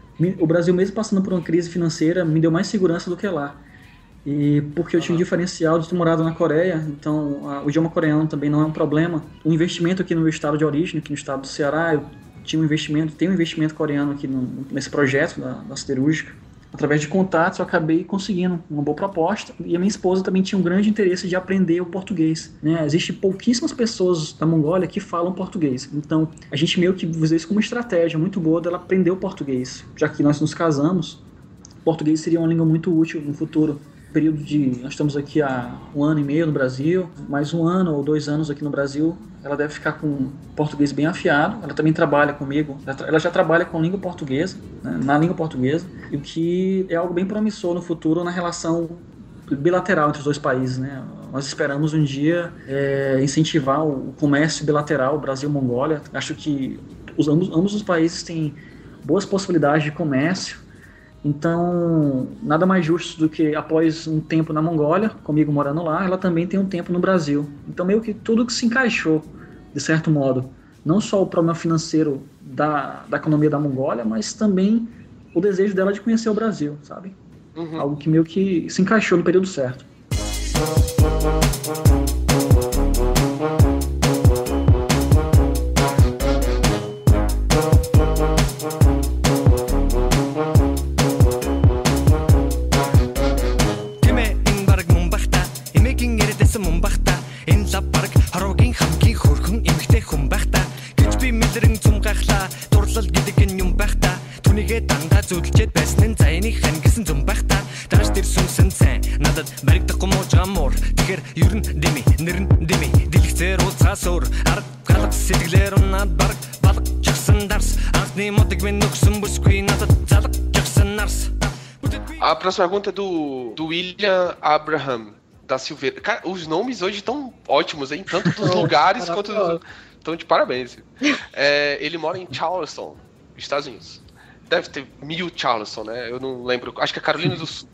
o Brasil, mesmo passando por uma crise financeira, me deu mais segurança do que lá. E porque eu tinha um diferencial de ter morado na Coreia, então o idioma coreano também não é um problema. O investimento aqui no meu estado de origem, aqui no estado do Ceará, eu tenho um investimento coreano aqui nesse projeto da siderúrgica. Através de contatos eu acabei conseguindo uma boa proposta, e a minha esposa também tinha um grande interesse de aprender o português, né? Existem pouquíssimas pessoas da Mongólia que falam português, então a gente meio que usou isso como uma estratégia muito boa dela aprender o português, já que nós nos casamos. português seria uma língua muito útil no futuro. Nós estamos aqui há 1 ano e meio no Brasil, mais 1 ano ou 2 anos aqui no Brasil, ela deve ficar com português bem afiado. Ela também trabalha comigo, ela já trabalha com língua portuguesa, né, na língua portuguesa, o que é algo bem promissor no futuro na relação bilateral entre os dois países, né? Nós esperamos um dia incentivar o comércio bilateral Brasil-Mongólia. Acho que ambos os países têm boas possibilidades de comércio. Então, nada mais justo do que após um tempo na Mongólia, comigo morando lá, ela também tem um tempo no Brasil. Então, meio que tudo que se encaixou, de certo modo. Não só o problema financeiro da economia da Mongólia, mas também o desejo dela de conhecer o Brasil, sabe? Uhum. Algo que meio que se encaixou no período certo. A próxima pergunta é do William Abraham da Silveira. Cara, os nomes hoje estão ótimos, hein? Tanto dos lugares quanto dos... Estão de parabéns. Ele mora em Charleston, Estados Unidos. Deve ter 1000 Charleston, né? Eu não lembro. Acho que é Carolina do Sul,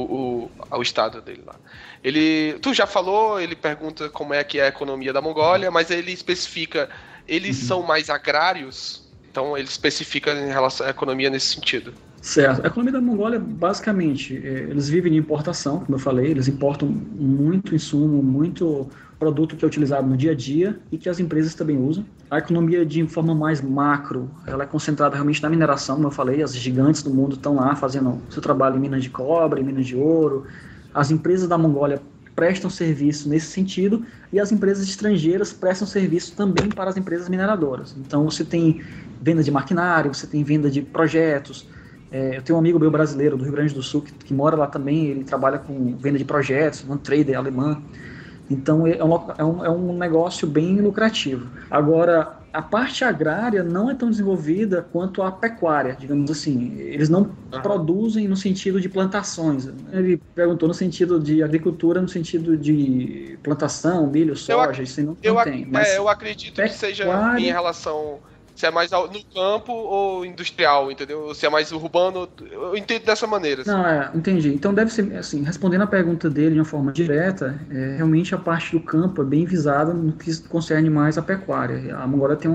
o estado dele lá. Tu já falou, ele pergunta como é que é a economia da Mongólia, mas ele especifica, eles são mais agrários, então ele especifica em relação à economia nesse sentido. Certo. A economia da Mongólia, basicamente, eles vivem de importação, como eu falei, eles importam muito insumo, muito produto que é utilizado no dia a dia e que as empresas também usam. A economia, de forma mais macro, ela é concentrada realmente na mineração, como eu falei, as gigantes do mundo estão lá fazendo seu trabalho em minas de cobre, em minas de ouro. As empresas da Mongólia prestam serviço nesse sentido e as empresas estrangeiras prestam serviço também para as empresas mineradoras. Então você tem venda de maquinário, você tem venda de projetos. Eu tenho um amigo meu brasileiro do Rio Grande do Sul que mora lá também, ele trabalha com venda de projetos, um trader alemão. Então é um negócio bem lucrativo. Agora, a parte agrária não é tão desenvolvida quanto a pecuária, digamos assim. Eles não produzem no sentido de plantações. Ele perguntou no sentido de agricultura, no sentido de plantação, milho, soja, isso não tem. Mas eu acredito que seja em relação... Se é mais no campo ou industrial, entendeu? Ou se é mais urbano, eu entendo dessa maneira. Assim. Não, entendi. Então deve ser, assim, respondendo a pergunta dele de uma forma direta, realmente a parte do campo é bem visada no que concerne mais a pecuária. A Mongólia tem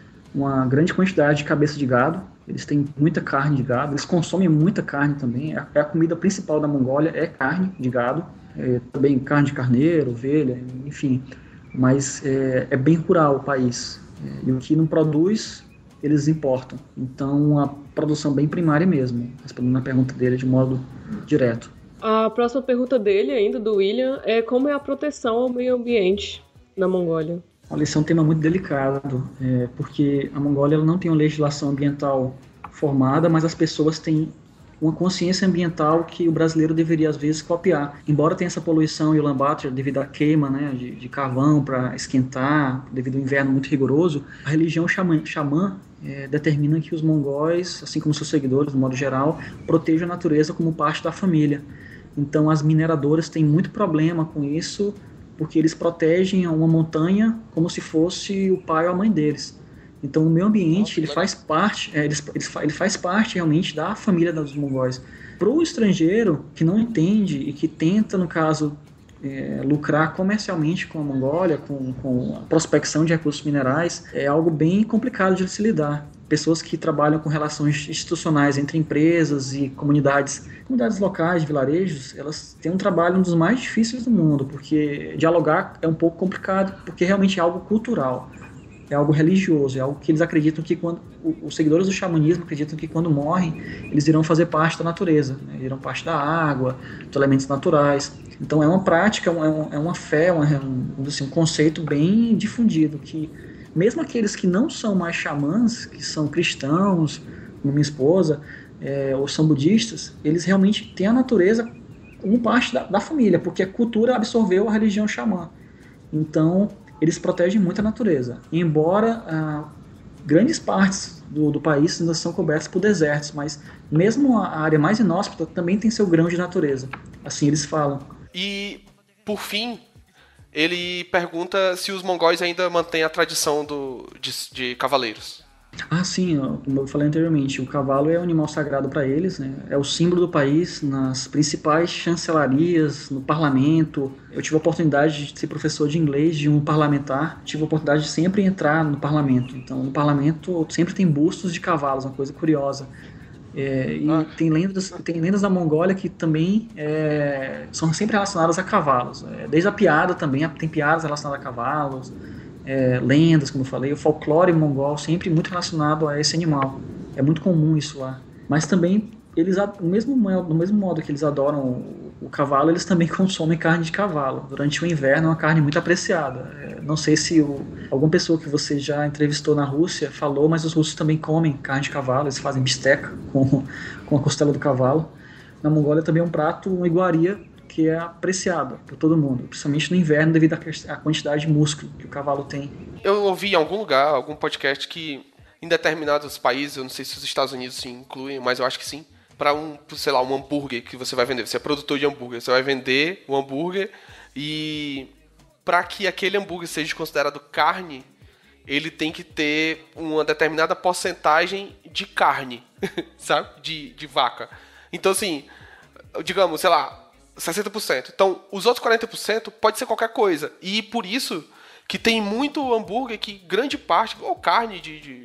uma grande quantidade de cabeça de gado, eles têm muita carne de gado, eles consomem muita carne também. A comida principal da Mongólia é carne de gado, também carne de carneiro, ovelha, enfim. Mas é bem rural o país. E o que não produz, eles importam. Então, a produção bem primária mesmo, respondendo a pergunta dele de modo direto. A próxima pergunta dele, ainda do William, é como é a proteção ao meio ambiente na Mongólia? Olha, esse é um tema muito delicado, porque a Mongólia ela não tem uma legislação ambiental formada, mas as pessoas têm uma consciência ambiental que o brasileiro deveria, às vezes, copiar. Embora tenha essa poluição em Ulaanbaatar devido à queima, né, de carvão para esquentar, devido ao inverno muito rigoroso, a religião xamã determina que os mongóis, assim como seus seguidores, de modo geral, protejam a natureza como parte da família. Então, as mineradoras têm muito problema com isso, porque eles protegem uma montanha como se fosse o pai ou a mãe deles. Então, o meio ambiente, ele faz parte realmente da família dos mongóis. Para o estrangeiro que não entende e que tenta, no caso, lucrar comercialmente com a Mongólia, com a prospecção de recursos minerais, é algo bem complicado de se lidar. Pessoas que trabalham com relações institucionais entre empresas e comunidades locais, de vilarejos, elas têm um trabalho um dos mais difíceis do mundo, porque dialogar é um pouco complicado, porque realmente é algo cultural. É algo religioso, é algo que eles acreditam que os seguidores do xamanismo acreditam que quando morrem, eles irão fazer parte da natureza, né? Irão parte da água, dos elementos naturais. Então é uma prática, é uma fé, um conceito bem difundido, que mesmo aqueles que não são mais xamãs, que são cristãos minha esposa, ou são budistas, eles realmente têm a natureza como parte da família, porque a cultura absorveu a religião xamã. Então, eles protegem muito a natureza. Embora grandes partes do país ainda são cobertas por desertos, mas mesmo a área mais inóspita também tem seu grão de natureza. Assim eles falam. E, por fim, ele pergunta se os mongóis ainda mantêm a tradição de cavaleiros. Sim, como eu falei anteriormente, o cavalo é um animal sagrado para eles, né? É o símbolo do país nas principais chancelarias, no parlamento. Eu tive a oportunidade de ser professor de inglês de um parlamentar, tive a oportunidade de sempre entrar no parlamento. Então, no parlamento sempre tem bustos de cavalos, uma coisa curiosa. Tem lendas da Mongólia que também são sempre relacionadas a cavalos. Desde a piada também, tem piadas relacionadas a cavalos. Lendas, como eu falei, o folclore mongol sempre muito relacionado a esse animal. É muito comum isso lá. Mas também, eles, do mesmo modo que eles adoram o cavalo, eles também consomem carne de cavalo. Durante o inverno é uma carne muito apreciada. Não sei se alguma pessoa que você já entrevistou na Rússia falou, mas os russos também comem carne de cavalo, eles fazem bisteca com a costela do cavalo. Na Mongólia também é um prato, uma iguaria, que é apreciada por todo mundo, principalmente no inverno, devido à quantidade de músculo que o cavalo tem. Eu ouvi em algum lugar, algum podcast, que em determinados países, eu não sei se os Estados Unidos se incluem, mas eu acho que sim, para um hambúrguer que você vai vender, você é produtor de hambúrguer, você vai vender o hambúrguer e para que aquele hambúrguer seja considerado carne, ele tem que ter uma determinada porcentagem de carne, sabe? De vaca. Então, assim, digamos, 60%. Então, os outros 40% pode ser qualquer coisa. E por isso que tem muito hambúrguer que grande parte, ou carne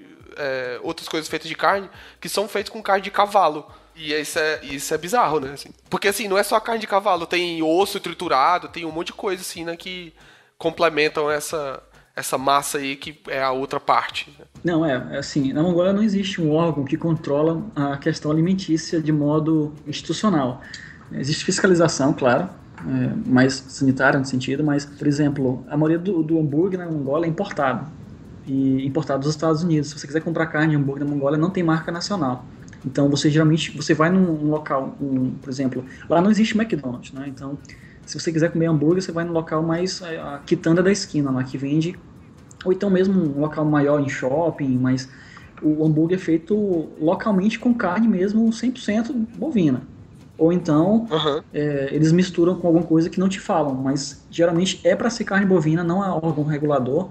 outras coisas feitas de carne, que são feitas com carne de cavalo. E isso é bizarro, né? Assim, porque assim, não é só carne de cavalo, tem osso triturado, tem um monte de coisa assim, né, que complementam essa massa aí que é a outra parte. Né? Não, assim, na Mongólia não existe um órgão que controla a questão alimentícia de modo institucional. Existe fiscalização, claro, mais sanitária no sentido, mas, por exemplo, a maioria do hambúrguer na Mongólia é importado, e importado dos Estados Unidos. Se você quiser comprar carne de hambúrguer na Mongólia, não tem marca nacional. Então, você vai num local, por exemplo, lá não existe McDonald's, né? Então, se você quiser comer hambúrguer, você vai no local mais, a quitanda da esquina, lá que vende, ou então mesmo um local maior em shopping, mas o hambúrguer é feito localmente com carne mesmo 100% bovina. Ou então, eles misturam com alguma coisa que não te falam, mas geralmente é para ser carne bovina, não há órgão regulador.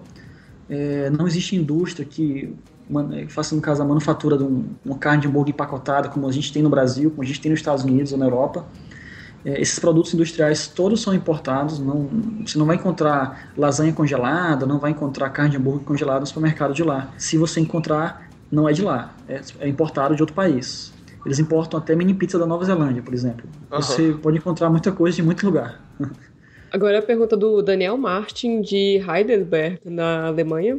Não existe indústria que faça, no caso, a manufatura de uma carne de hambúrguer empacotada, como a gente tem no Brasil, como a gente tem nos Estados Unidos ou na Europa. Esses produtos industriais todos são importados, você não vai encontrar lasanha congelada, não vai encontrar carne de hambúrguer congelada no supermercado de lá. Se você encontrar, não é de lá, é importado de outro país. Eles importam até mini pizza da Nova Zelândia, por exemplo. Você pode encontrar muita coisa de muito lugar. Agora a pergunta do Daniel Martin, de Heidelberg, na Alemanha.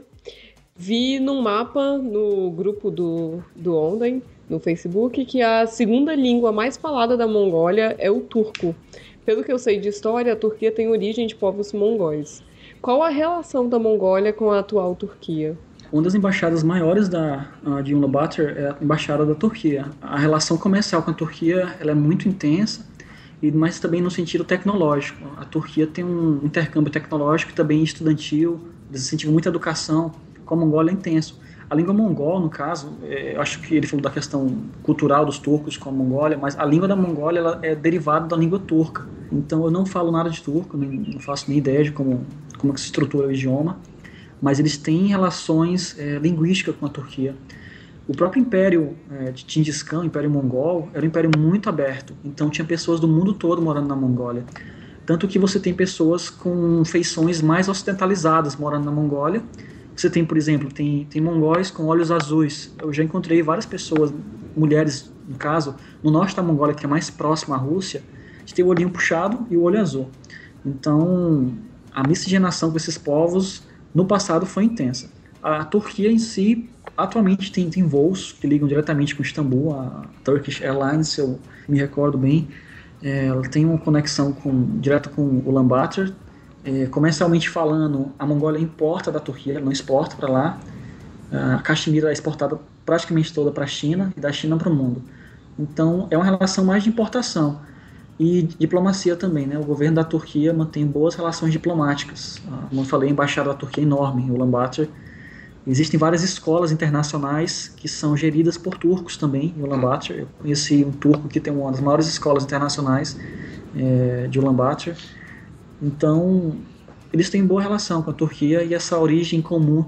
Vi num mapa no grupo do Onden, no Facebook, que a segunda língua mais falada da Mongólia é o turco. Pelo que eu sei de história, a Turquia tem origem de povos mongóis. Qual a relação da Mongólia com a atual Turquia? Uma das embaixadas maiores de Ulaanbaatar é a embaixada da Turquia. A relação comercial com a Turquia ela é muito intensa, mas também no sentido tecnológico. A Turquia tem um intercâmbio tecnológico e também estudantil, eles incentivam muita educação, com a Mongólia é intenso. A língua mongol, no caso, eu acho que ele falou da questão cultural dos turcos com a Mongólia, mas a língua da Mongólia ela é derivada da língua turca. Então eu não falo nada de turco, não faço nem ideia de como que se estrutura o idioma, mas eles têm relações linguísticas com a Turquia. O próprio Império de Gengis Khan, o Império Mongol, era um império muito aberto, então tinha pessoas do mundo todo morando na Mongólia. Tanto que você tem pessoas com feições mais ocidentalizadas morando na Mongólia. Você tem, por exemplo, tem mongóis com olhos azuis. Eu já encontrei várias pessoas, mulheres, no caso, no norte da Mongólia, que é mais próximo à Rússia, que tem o olhinho puxado e o olho azul. Então, a miscigenação com esses povos, no passado, foi intensa. A Turquia em si, atualmente, tem voos que ligam diretamente com Istambul, a Turkish Airlines, se eu me recordo bem. Ela tem uma conexão direto com Ulaanbaatar. Comercialmente falando, a Mongólia importa da Turquia, não exporta para lá. A caxemira é exportada praticamente toda para a China e da China para o mundo. Então, é uma relação mais de importação e diplomacia também, né? O governo da Turquia mantém boas relações diplomáticas. Como eu falei, a embaixada da Turquia é enorme em Ulaanbaatar. Existem várias escolas internacionais que são geridas por turcos também em Ulaanbaatar. Eu conheci um turco que tem uma das maiores escolas internacionais de Ulaanbaatar. Então, eles têm boa relação com a Turquia e essa origem comum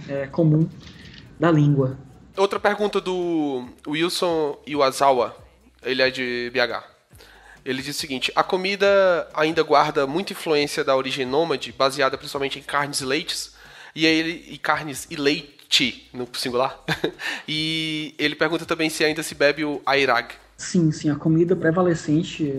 da língua. Outra pergunta do Wilson Iwasawa, ele é de BH. Ele diz o seguinte: a comida ainda guarda muita influência da origem nômade, baseada principalmente em carnes e leites, e carnes e leite, no singular. E ele pergunta também se ainda se bebe o airag. Sim, a comida prevalecente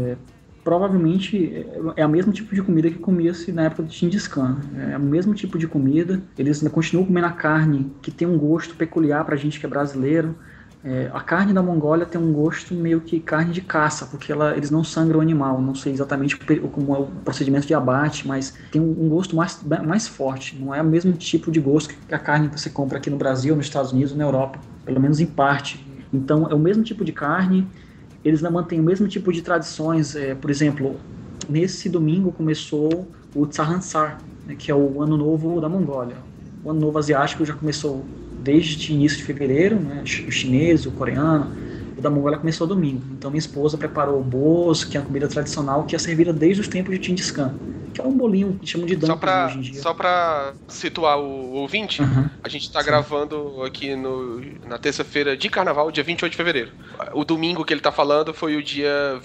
provavelmente é o mesmo tipo de comida que comia-se na época de Gengis Khan. É o mesmo tipo de comida, eles ainda continuam comendo a carne que tem um gosto peculiar pra gente que é brasileiro. A carne da Mongólia tem um gosto meio que carne de caça, porque eles não sangram o animal. Não sei exatamente como é o procedimento de abate, mas tem um gosto mais forte. Não é o mesmo tipo de gosto que a carne que você compra aqui no Brasil, nos Estados Unidos, na Europa, pelo menos em parte. Então é o mesmo tipo de carne. Eles ainda mantêm o mesmo tipo de tradições. Por exemplo, nesse domingo começou o Tsahansar, né, que é o Ano Novo da Mongólia. O Ano Novo Asiático já começou desde início de fevereiro, né, o chinês, o coreano. O da Mongólia começou domingo. Então minha esposa preparou o bozo, que é a comida tradicional que é servida desde os tempos de Gengis Khan, que é um bolinho que chamam de dumpling hoje em dia. Só pra situar o ouvinte, a gente tá gravando aqui na terça-feira de carnaval, dia 28 de fevereiro. O domingo que ele tá falando foi o dia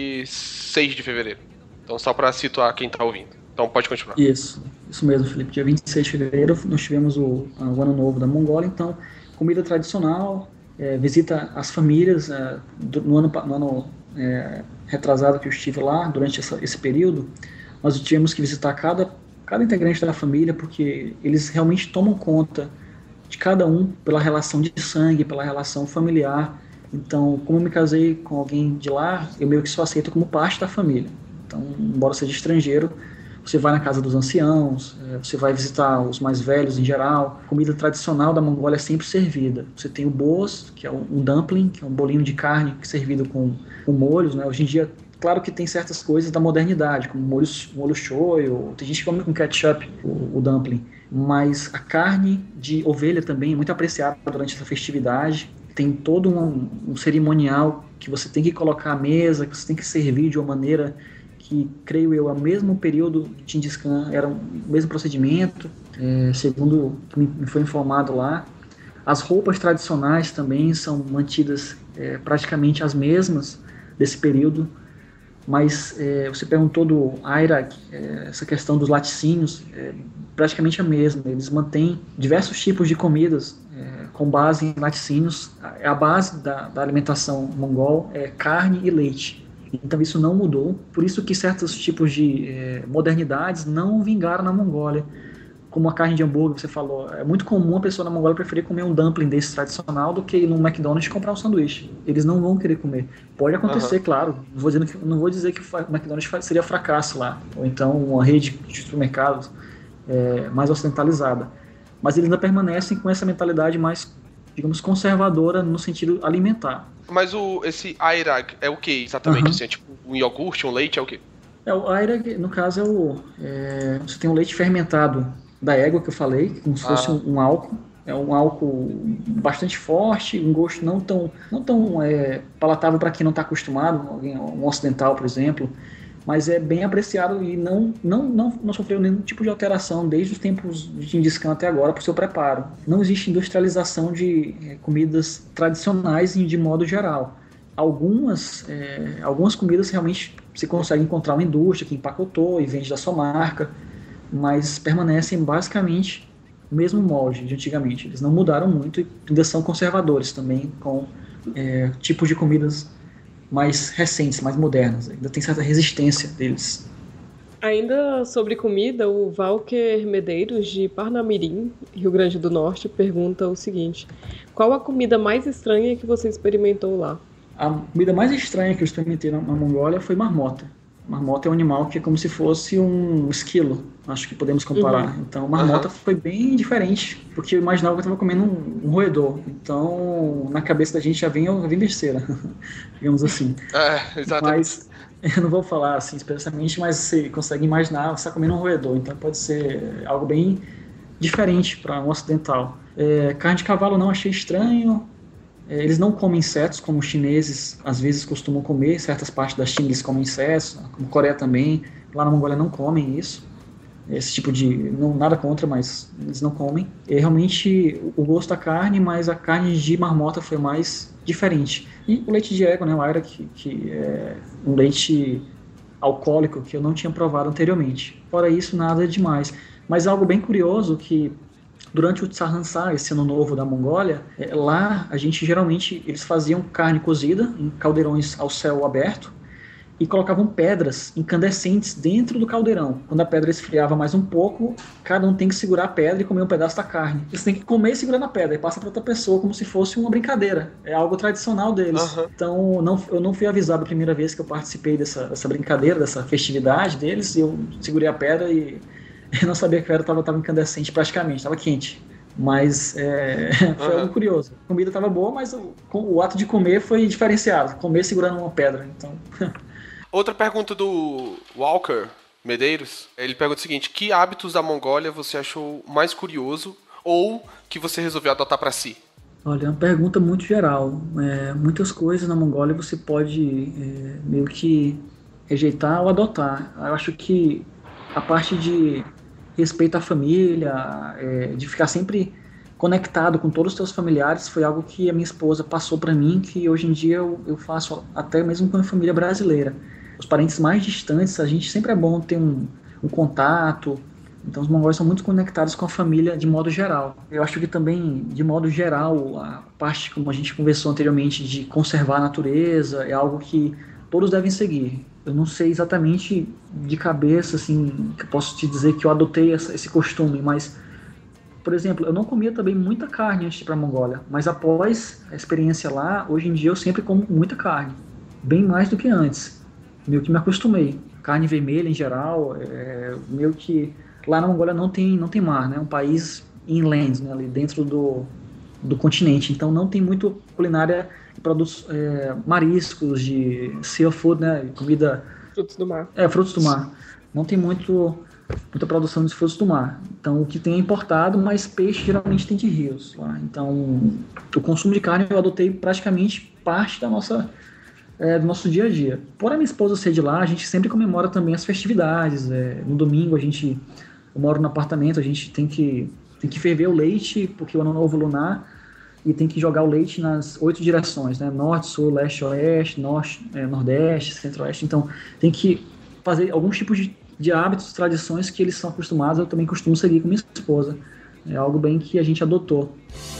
26 de fevereiro. Então só pra situar quem tá ouvindo. Então pode continuar. Isso mesmo, Felipe. Dia 26 de fevereiro nós tivemos o Ano Novo da Mongólia, então comida tradicional, visita as famílias. No ano retrasado que eu estive lá, durante esse período, nós tivemos que visitar cada integrante da família, porque eles realmente tomam conta de cada um pela relação de sangue, pela relação familiar. Então, como eu me casei com alguém de lá, eu meio que só aceito como parte da família. Então, embora seja estrangeiro, você vai na casa dos anciãos, você vai visitar os mais velhos em geral. A comida tradicional da Mongólia é sempre servida. Você tem o boz, que é um dumpling, que é um bolinho de carne servido com molhos, né? Hoje em dia, claro que tem certas coisas da modernidade, como molho shoyu, tem gente que come com ketchup o dumpling, mas a carne de ovelha também é muito apreciada durante essa festividade. Tem todo um cerimonial que você tem que colocar à mesa, que você tem que servir de uma maneira que, creio eu, ao mesmo período de Gengis Khan, era o mesmo procedimento, segundo o que me foi informado lá. As roupas tradicionais também são mantidas praticamente as mesmas desse período, mas você perguntou do airag, essa questão dos laticínios, praticamente a mesma. Eles mantêm diversos tipos de comidas com base em laticínios. A base da alimentação mongol é carne e leite. Então isso não mudou, por isso que certos tipos de modernidades não vingaram na Mongólia, como a carne de hambúrguer, você falou. É muito comum a pessoa na Mongólia preferir comer um dumpling desse tradicional do que ir no McDonald's comprar um sanduíche. Eles não vão querer comer. Pode acontecer, claro, não vou dizer que o McDonald's seria fracasso lá, ou então uma rede de supermercados mais ocidentalizada, mas eles ainda permanecem com essa mentalidade mais, digamos, conservadora no sentido alimentar. Mas esse airag é o que exatamente? Assim, é tipo um iogurte, um leite, é o quê? O airag, no caso, você tem um leite fermentado da égua que eu falei, como se fosse um álcool. É um álcool bastante forte, um gosto não tão palatável para quem não está acostumado, um ocidental, por exemplo, mas é bem apreciado e não sofreu nenhum tipo de alteração desde os tempos de Gengis Khan até agora para o seu preparo. Não existe industrialização de comidas tradicionais de modo geral. Algumas comidas realmente se consegue encontrar uma indústria que empacotou e vende da sua marca, mas permanecem basicamente no mesmo molde de antigamente. Eles não mudaram muito e ainda são conservadores também, com tipos de comidas mais recentes, mais modernas. Ainda tem certa resistência deles. Ainda sobre comida, o Walker Medeiros, de Parnamirim, Rio Grande do Norte, pergunta o seguinte: qual a comida mais estranha que você experimentou lá? A comida mais estranha que eu experimentei na Mongólia foi marmota. Marmota é um animal que é como se fosse um esquilo, acho que podemos comparar. Então, marmota foi bem diferente, porque eu imaginava que eu estava comendo um roedor. Então, na cabeça da gente já vem besteira, digamos assim. Exatamente. Mas eu não vou falar assim expressamente, mas você consegue imaginar você está comendo um roedor. Então, pode ser algo bem diferente para um ocidental. Carne de cavalo não achei estranho. Eles não comem insetos, como os chineses às vezes costumam comer. Certas partes da China eles comem insetos, como Coreia também. Lá na Mongólia não comem isso. Esse tipo de... Não, nada contra, mas eles não comem. Realmente o gosto da carne, mas a carne de marmota foi mais diferente. E o leite de égua, né, o Aira, que é um leite alcoólico que eu não tinha provado anteriormente. Fora isso, nada demais. Mas algo bem curioso que durante o Tsarançá, esse ano novo da Mongólia, lá a gente geralmente, eles faziam carne cozida em caldeirões ao céu aberto e colocavam pedras incandescentes dentro do caldeirão. Quando a pedra esfriava mais um pouco, cada um tem que segurar a pedra e comer um pedaço da carne. Eles têm que comer e segurar na pedra e passa para outra pessoa como se fosse uma brincadeira. É algo tradicional deles. Então eu não fui avisado a primeira vez que eu participei dessa brincadeira, dessa festividade deles, e eu segurei a pedra e eu não sabia que a pedra estava incandescente praticamente, estava quente. Mas foi algo curioso. A comida estava boa, mas o ato de comer foi diferenciado. Comer segurando uma pedra. Então... Outra pergunta do Walker Medeiros. Ele pergunta o seguinte: que hábitos da Mongólia você achou mais curioso ou que você resolveu adotar para si? Olha, é uma pergunta muito geral. Muitas coisas na Mongólia você pode meio que rejeitar ou adotar. Eu acho que a parte de respeito à família, de ficar sempre conectado com todos os seus familiares, foi algo que a minha esposa passou para mim, que hoje em dia eu faço até mesmo com a família brasileira. Os parentes mais distantes, a gente sempre é bom ter um contato. Então os mongóis são muito conectados com a família de modo geral. Eu acho que também, de modo geral, a parte, como a gente conversou anteriormente, de conservar a natureza, é algo que todos devem seguir. Eu não sei exatamente de cabeça, assim, que eu posso te dizer que eu adotei esse costume, mas, por exemplo, eu não comia também muita carne antes de ir para a Mongólia, mas após a experiência lá, hoje em dia eu sempre como muita carne, bem mais do que antes. Meio que me acostumei. Carne vermelha em geral, meio que lá na Mongólia não tem mar, né? É um país inland, né? Ali dentro do continente, então não tem muito culinária que produz mariscos, de seafood, né? Comida... Frutos do mar. Frutos do mar. Não tem muita produção de frutos do mar. Então o que tem é importado, mas peixe geralmente tem de rios lá. Então o consumo de carne eu adotei praticamente parte do nosso dia a dia. Por a minha esposa ser de lá, a gente sempre comemora também as festividades. No domingo eu moro no apartamento, a gente tem que ferver o leite, porque o ano novo lunar, e tem que jogar o leite nas 8 direções, né? Norte, sul, leste, oeste, nordeste, centro-oeste. Então tem que fazer alguns tipos de hábitos, tradições que eles são acostumados, eu também costumo seguir com minha esposa. É algo bem que a gente adotou.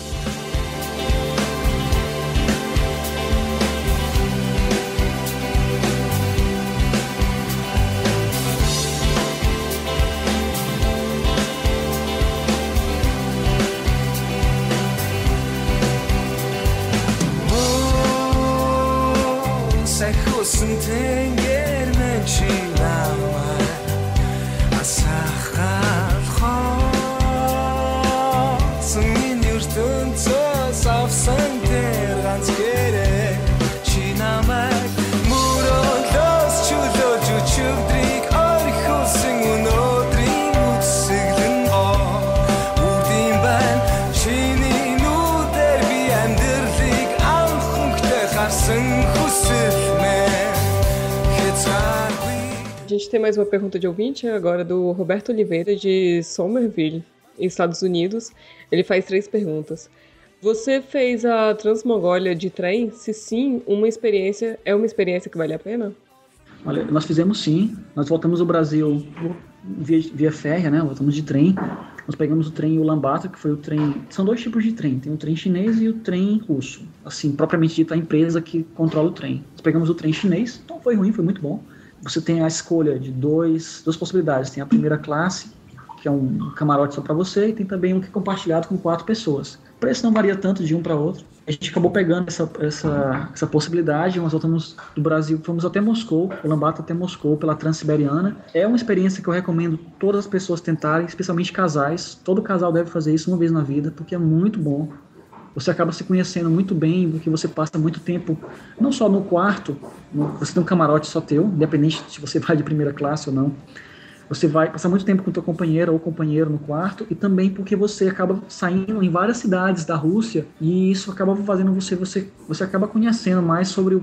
A gente tem mais uma pergunta de ouvinte agora do Roberto Oliveira, de Somerville, Estados Unidos. Ele faz 3 perguntas. Você fez a Transmongólia de trem? Se sim, é uma experiência que vale a pena? Olha, nós fizemos sim. Nós voltamos ao Brasil via férrea, né? Voltamos de trem. Nós pegamos o trem Ulaanbaatar, que foi o trem... São 2 tipos de trem. Tem o trem chinês e o trem russo. Assim, propriamente dito, a empresa que controla o trem. Nós pegamos o trem chinês, então foi ruim, foi muito bom. Você tem a escolha de duas possibilidades. Tem a primeira classe, que é um camarote só para você, e tem também um que é compartilhado com 4 pessoas. O preço não varia tanto de um para outro. a gente acabou pegando essa possibilidade. Nós voltamos do Brasil, fomos até Moscou, Ulaanbaatar até Moscou, pela Transiberiana. É uma experiência que eu recomendo todas as pessoas tentarem, especialmente casais. Todo casal deve fazer isso uma vez na vida, porque é muito bom. Você acaba se conhecendo muito bem, porque você passa muito tempo, não só no quarto, você tem um camarote só teu, independente se você vai de primeira classe ou não. Você vai passar muito tempo com tua companheira ou companheiro no quarto, e também porque você acaba saindo em várias cidades da Rússia, e isso acaba fazendo você acaba conhecendo mais sobre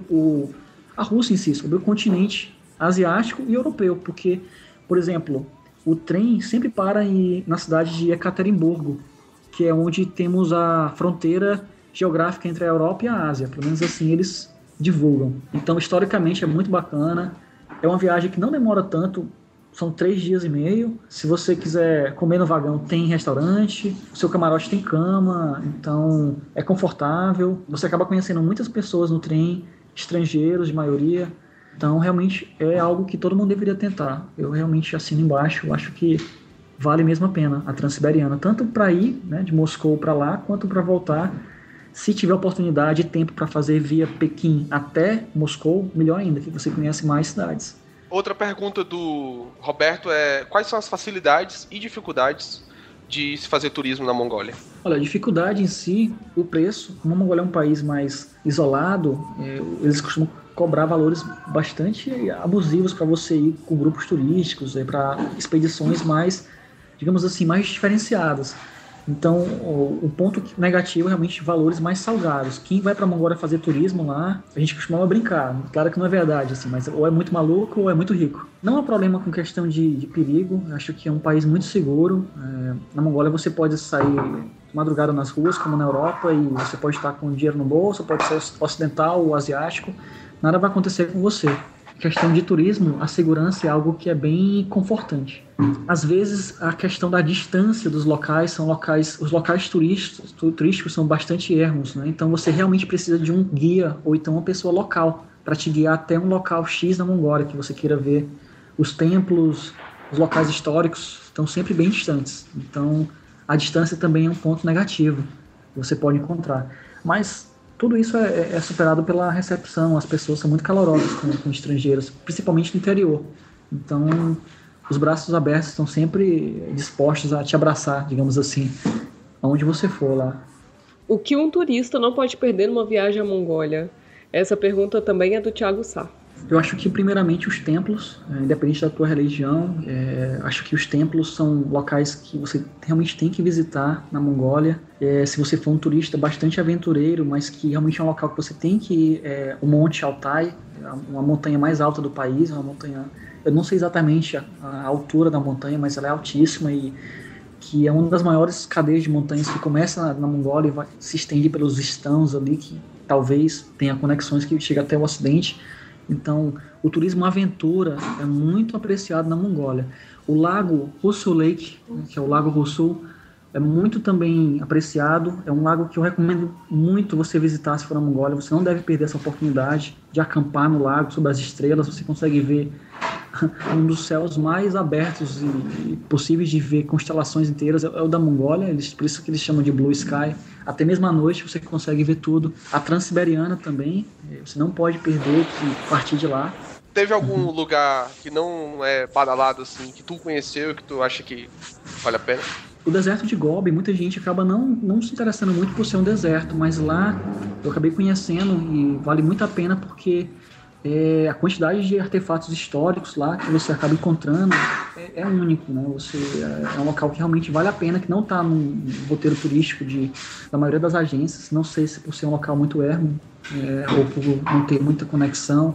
a Rússia em si, sobre o continente asiático e europeu, porque, por exemplo, o trem sempre para na cidade de Ekaterimburgo, que é onde temos a fronteira geográfica entre a Europa e a Ásia, pelo menos assim eles divulgam. Então, historicamente, é muito bacana, é uma viagem que não demora tanto, são 3 dias e meio. Se você quiser comer no vagão, tem restaurante, o seu camarote tem cama, então é confortável. Você acaba conhecendo muitas pessoas no trem, estrangeiros de maioria. Então, realmente é algo que todo mundo deveria tentar. Eu realmente assino embaixo, acho que vale mesmo a pena a Transiberiana, tanto para ir, né, de Moscou para lá, quanto para voltar. Se tiver oportunidade e tempo para fazer via Pequim até Moscou, melhor ainda, que você conhece mais cidades. Outra pergunta do Roberto é: quais são as facilidades e dificuldades de se fazer turismo na Mongólia? Olha, a dificuldade em si, o preço. Como a Mongólia é um país mais isolado, eles costumam cobrar valores bastante abusivos para você ir com grupos turísticos, para expedições mais, digamos assim, mais diferenciadas. Então, o ponto negativo é realmente valores mais salgados. Quem vai para a Mongólia fazer turismo lá, a gente costumava brincar. Claro que não é verdade, assim, mas ou é muito maluco ou é muito rico. Não há problema com questão de perigo. Eu acho que é um país muito seguro. Na Mongólia você pode sair de madrugada nas ruas, como na Europa, e você pode estar com dinheiro no bolso, pode ser ocidental ou asiático. Nada vai acontecer com você. Em questão de turismo, a segurança é algo que é bem confortante. Às vezes, a questão da distância dos locais, os locais turísticos são bastante ermos, né? Então você realmente precisa de um guia ou então uma pessoa local para te guiar até um local X na Mongólia que você queira ver. Os templos, os locais históricos estão sempre bem distantes. Então, a distância também é um ponto negativo que você pode encontrar. Mas tudo isso é superado pela recepção. As pessoas são muito calorosas com estrangeiros, principalmente no interior. Então, os braços abertos estão sempre dispostos a te abraçar, digamos assim, aonde você for lá. O que um turista não pode perder numa viagem à Mongólia? Essa pergunta também é do Thiago Sá. Eu acho que, primeiramente, os templos, independente da tua religião, acho que os templos são locais que você realmente tem que visitar na Mongólia. Se você for um turista bastante aventureiro, mas que realmente é um local que você tem que ir, o Monte Altai, uma montanha mais alta do país, uma montanha, eu não sei exatamente a altura da montanha, mas ela é altíssima e que é uma das maiores cadeias de montanhas que começa na Mongólia e se estende pelos estãos ali, que talvez tenha conexões que chegam até o ocidente. Então, o turismo aventura é muito apreciado na Mongólia. O lago Rusul Lake, que é o Lago Rusul, é muito também apreciado. É um lago que eu recomendo muito você visitar se for na Mongólia. Você não deve perder essa oportunidade de acampar no lago, sob as estrelas. Você consegue ver um dos céus mais abertos e possíveis de ver constelações inteiras. É o da Mongólia, por isso que eles chamam de Blue Sky. Até mesmo à noite você consegue ver tudo. A Transiberiana também, você não pode perder que partir de lá. Teve algum lugar que não é badalado, assim, que tu conheceu e que tu acha que vale a pena? O deserto de Gobi, muita gente acaba não se interessando muito por ser um deserto, mas lá eu acabei conhecendo e vale muito a pena porque a quantidade de artefatos históricos lá que você acaba encontrando é único, né? É um local que realmente vale a pena, que não está no roteiro turístico da maioria das agências. Não sei se por ser um local muito ermo ou por não ter muita conexão,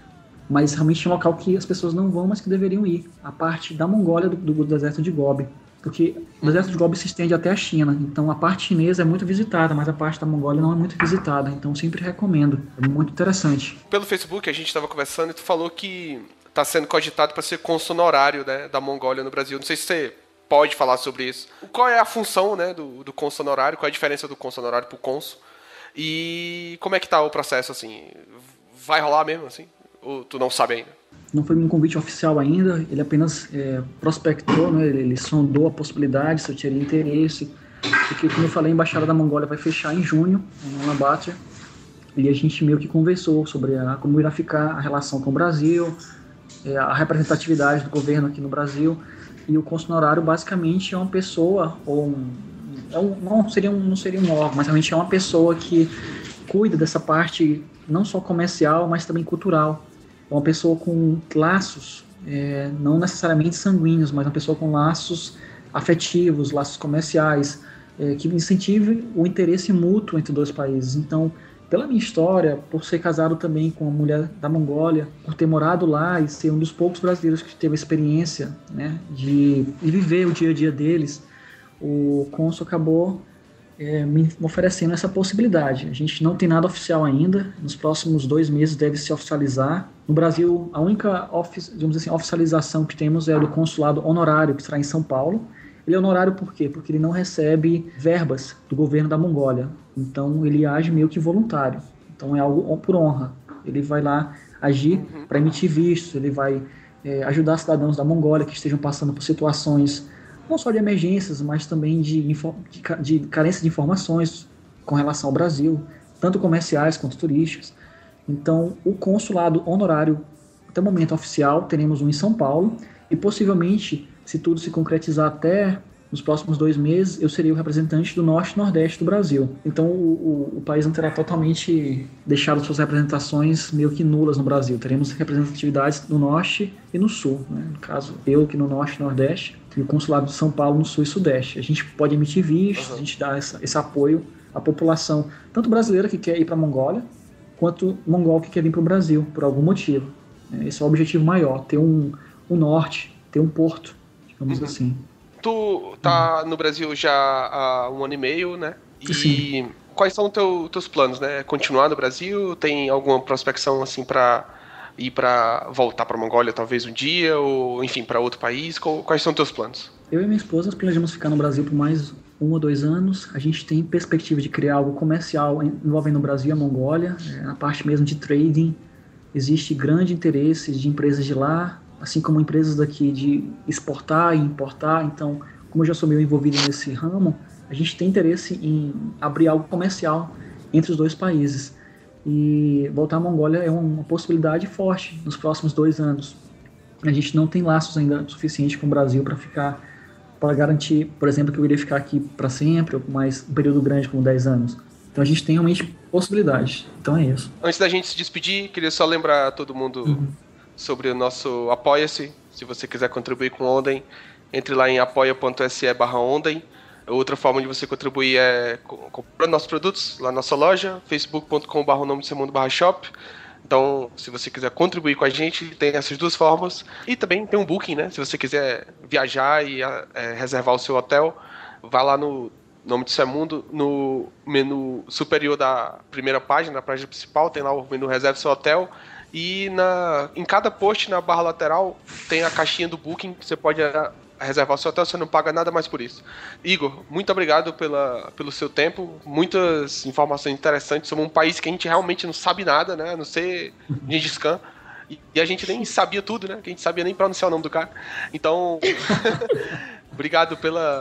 mas realmente é um local que as pessoas não vão, mas que deveriam ir. A parte da Mongólia do deserto de Gobi. Porque o deserto de Gobi se estende até a China, então a parte chinesa é muito visitada, mas a parte da Mongólia não é muito visitada, então sempre recomendo, é muito interessante. Pelo Facebook a gente estava conversando e tu falou que está sendo cogitado para ser cônsul honorário, né, da Mongólia no Brasil. Não sei se você pode falar sobre isso. Qual é a função, né, do cônsul honorário, qual é a diferença do cônsul honorário para o cônsul e como é que está o processo, assim, vai rolar mesmo, assim, ou tu não sabe ainda? Não foi um convite oficial ainda, ele apenas prospectou, né? Ele sondou a possibilidade, se eu teria interesse. porque, como eu falei, a Embaixada da Mongólia vai fechar em junho, em Ulaanbaatar, e a gente meio que conversou sobre como irá ficar a relação com o Brasil, a representatividade do governo aqui no Brasil, e o cônsul honorário basicamente é uma pessoa, não seria um órgão, mas realmente é uma pessoa que cuida dessa parte não só comercial, mas também cultural. É uma pessoa com laços, não necessariamente sanguíneos, mas uma pessoa com laços afetivos, laços comerciais, que incentive o interesse mútuo entre dois países. Então, pela minha história, por ser casado também com uma mulher da Mongólia, por ter morado lá e ser um dos poucos brasileiros que teve a experiência, né, de viver o dia a dia deles, o cônsul acabou me oferecendo essa possibilidade. A gente não tem nada oficial ainda, nos próximos 2 meses deve se oficializar. No Brasil, a única oficialização que temos é a do consulado honorário, que será em São Paulo. Ele é honorário por quê? Porque ele não recebe verbas do governo da Mongólia. Então, ele age meio que voluntário. Então, é algo por honra. Ele vai lá agir para emitir vistos, ele vai ajudar cidadãos da Mongólia que estejam passando por situações não só de emergências, mas também de carência de informações com relação ao Brasil, tanto comerciais quanto turísticas. Então, o consulado honorário, até o momento oficial, teremos um em São Paulo, e possivelmente, se tudo se concretizar até nos próximos 2 meses, eu serei o representante do Norte e Nordeste do Brasil. Então, o país não terá totalmente deixado suas representações meio que nulas no Brasil. Teremos representatividades no Norte e no Sul, né? No caso, eu aqui no Norte e Nordeste, e o Consulado de São Paulo no Sul e Sudeste. A gente pode emitir vistos, a gente dá esse apoio à população, tanto brasileira que quer ir para a Mongólia, quanto mongol que quer vir para o Brasil, por algum motivo. Esse é o objetivo maior, ter um norte, ter um porto, digamos assim. Tu tá no Brasil já há 1 ano e meio, né? E Sim. Quais são os teus planos, né? Continuar no Brasil? Tem alguma prospecção assim para ir para voltar para Mongólia talvez um dia ou enfim para outro país? Quais são teus planos? Eu e minha esposa planejamos ficar no Brasil por mais 1 ou 2 anos. A gente tem perspectiva de criar algo comercial envolvendo o Brasil e a Mongólia, na parte mesmo de trading. Existe grande interesse de empresas de lá, assim como empresas daqui de exportar e importar. Então, como eu já sou meio envolvido nesse ramo, a gente tem interesse em abrir algo comercial entre os 2 países. E voltar à Mongólia é uma possibilidade forte nos próximos 2 anos. A gente não tem laços ainda suficiente com o Brasil para garantir, por exemplo, que eu iria ficar aqui para sempre, ou mais um período grande, como 10 anos. Então a gente tem realmente possibilidades. Então é isso. Antes da gente se despedir, queria só lembrar a todo mundo sobre o nosso Apoia-se. Se você quiser contribuir com o Onden, entre lá em apoia.se/Onden. Outra forma de você contribuir é comprando nossos produtos lá na nossa loja, facebook.com/shop. Então, se você quiser contribuir com a gente, tem essas 2 formas. E também tem um booking, né? Se você quiser viajar e reservar o seu hotel, vá lá no Nome Disso é Mundo, no menu superior da primeira página, na página principal, tem lá o menu Reserve Seu Hotel. E em cada post, na barra lateral, tem a caixinha do booking, que você pode reservar o seu hotel, você não paga nada mais por isso. Igor, muito obrigado pelo seu tempo, muitas informações interessantes sobre um país que a gente realmente não sabe nada, né, a não ser Gengis Khan, e a gente nem sabia tudo, né, que a gente sabia nem pronunciar o nome do cara. Então, obrigado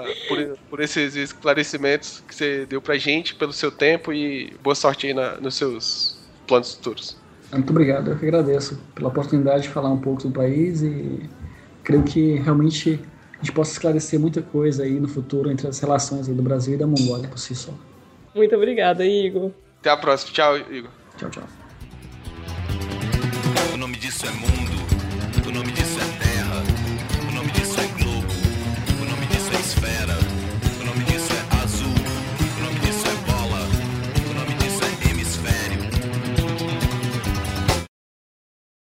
por esses esclarecimentos que você deu pra gente, pelo seu tempo, e boa sorte aí nos seus planos futuros. Muito obrigado, eu que agradeço pela oportunidade de falar um pouco do país, e creio que realmente a gente possa esclarecer muita coisa aí no futuro entre as relações aí do Brasil e da Mongólia por si só. Muito obrigada, Igor. Até a próxima. Tchau, Igor. Tchau, tchau. O nome disso é mundo, o nome disso é terra.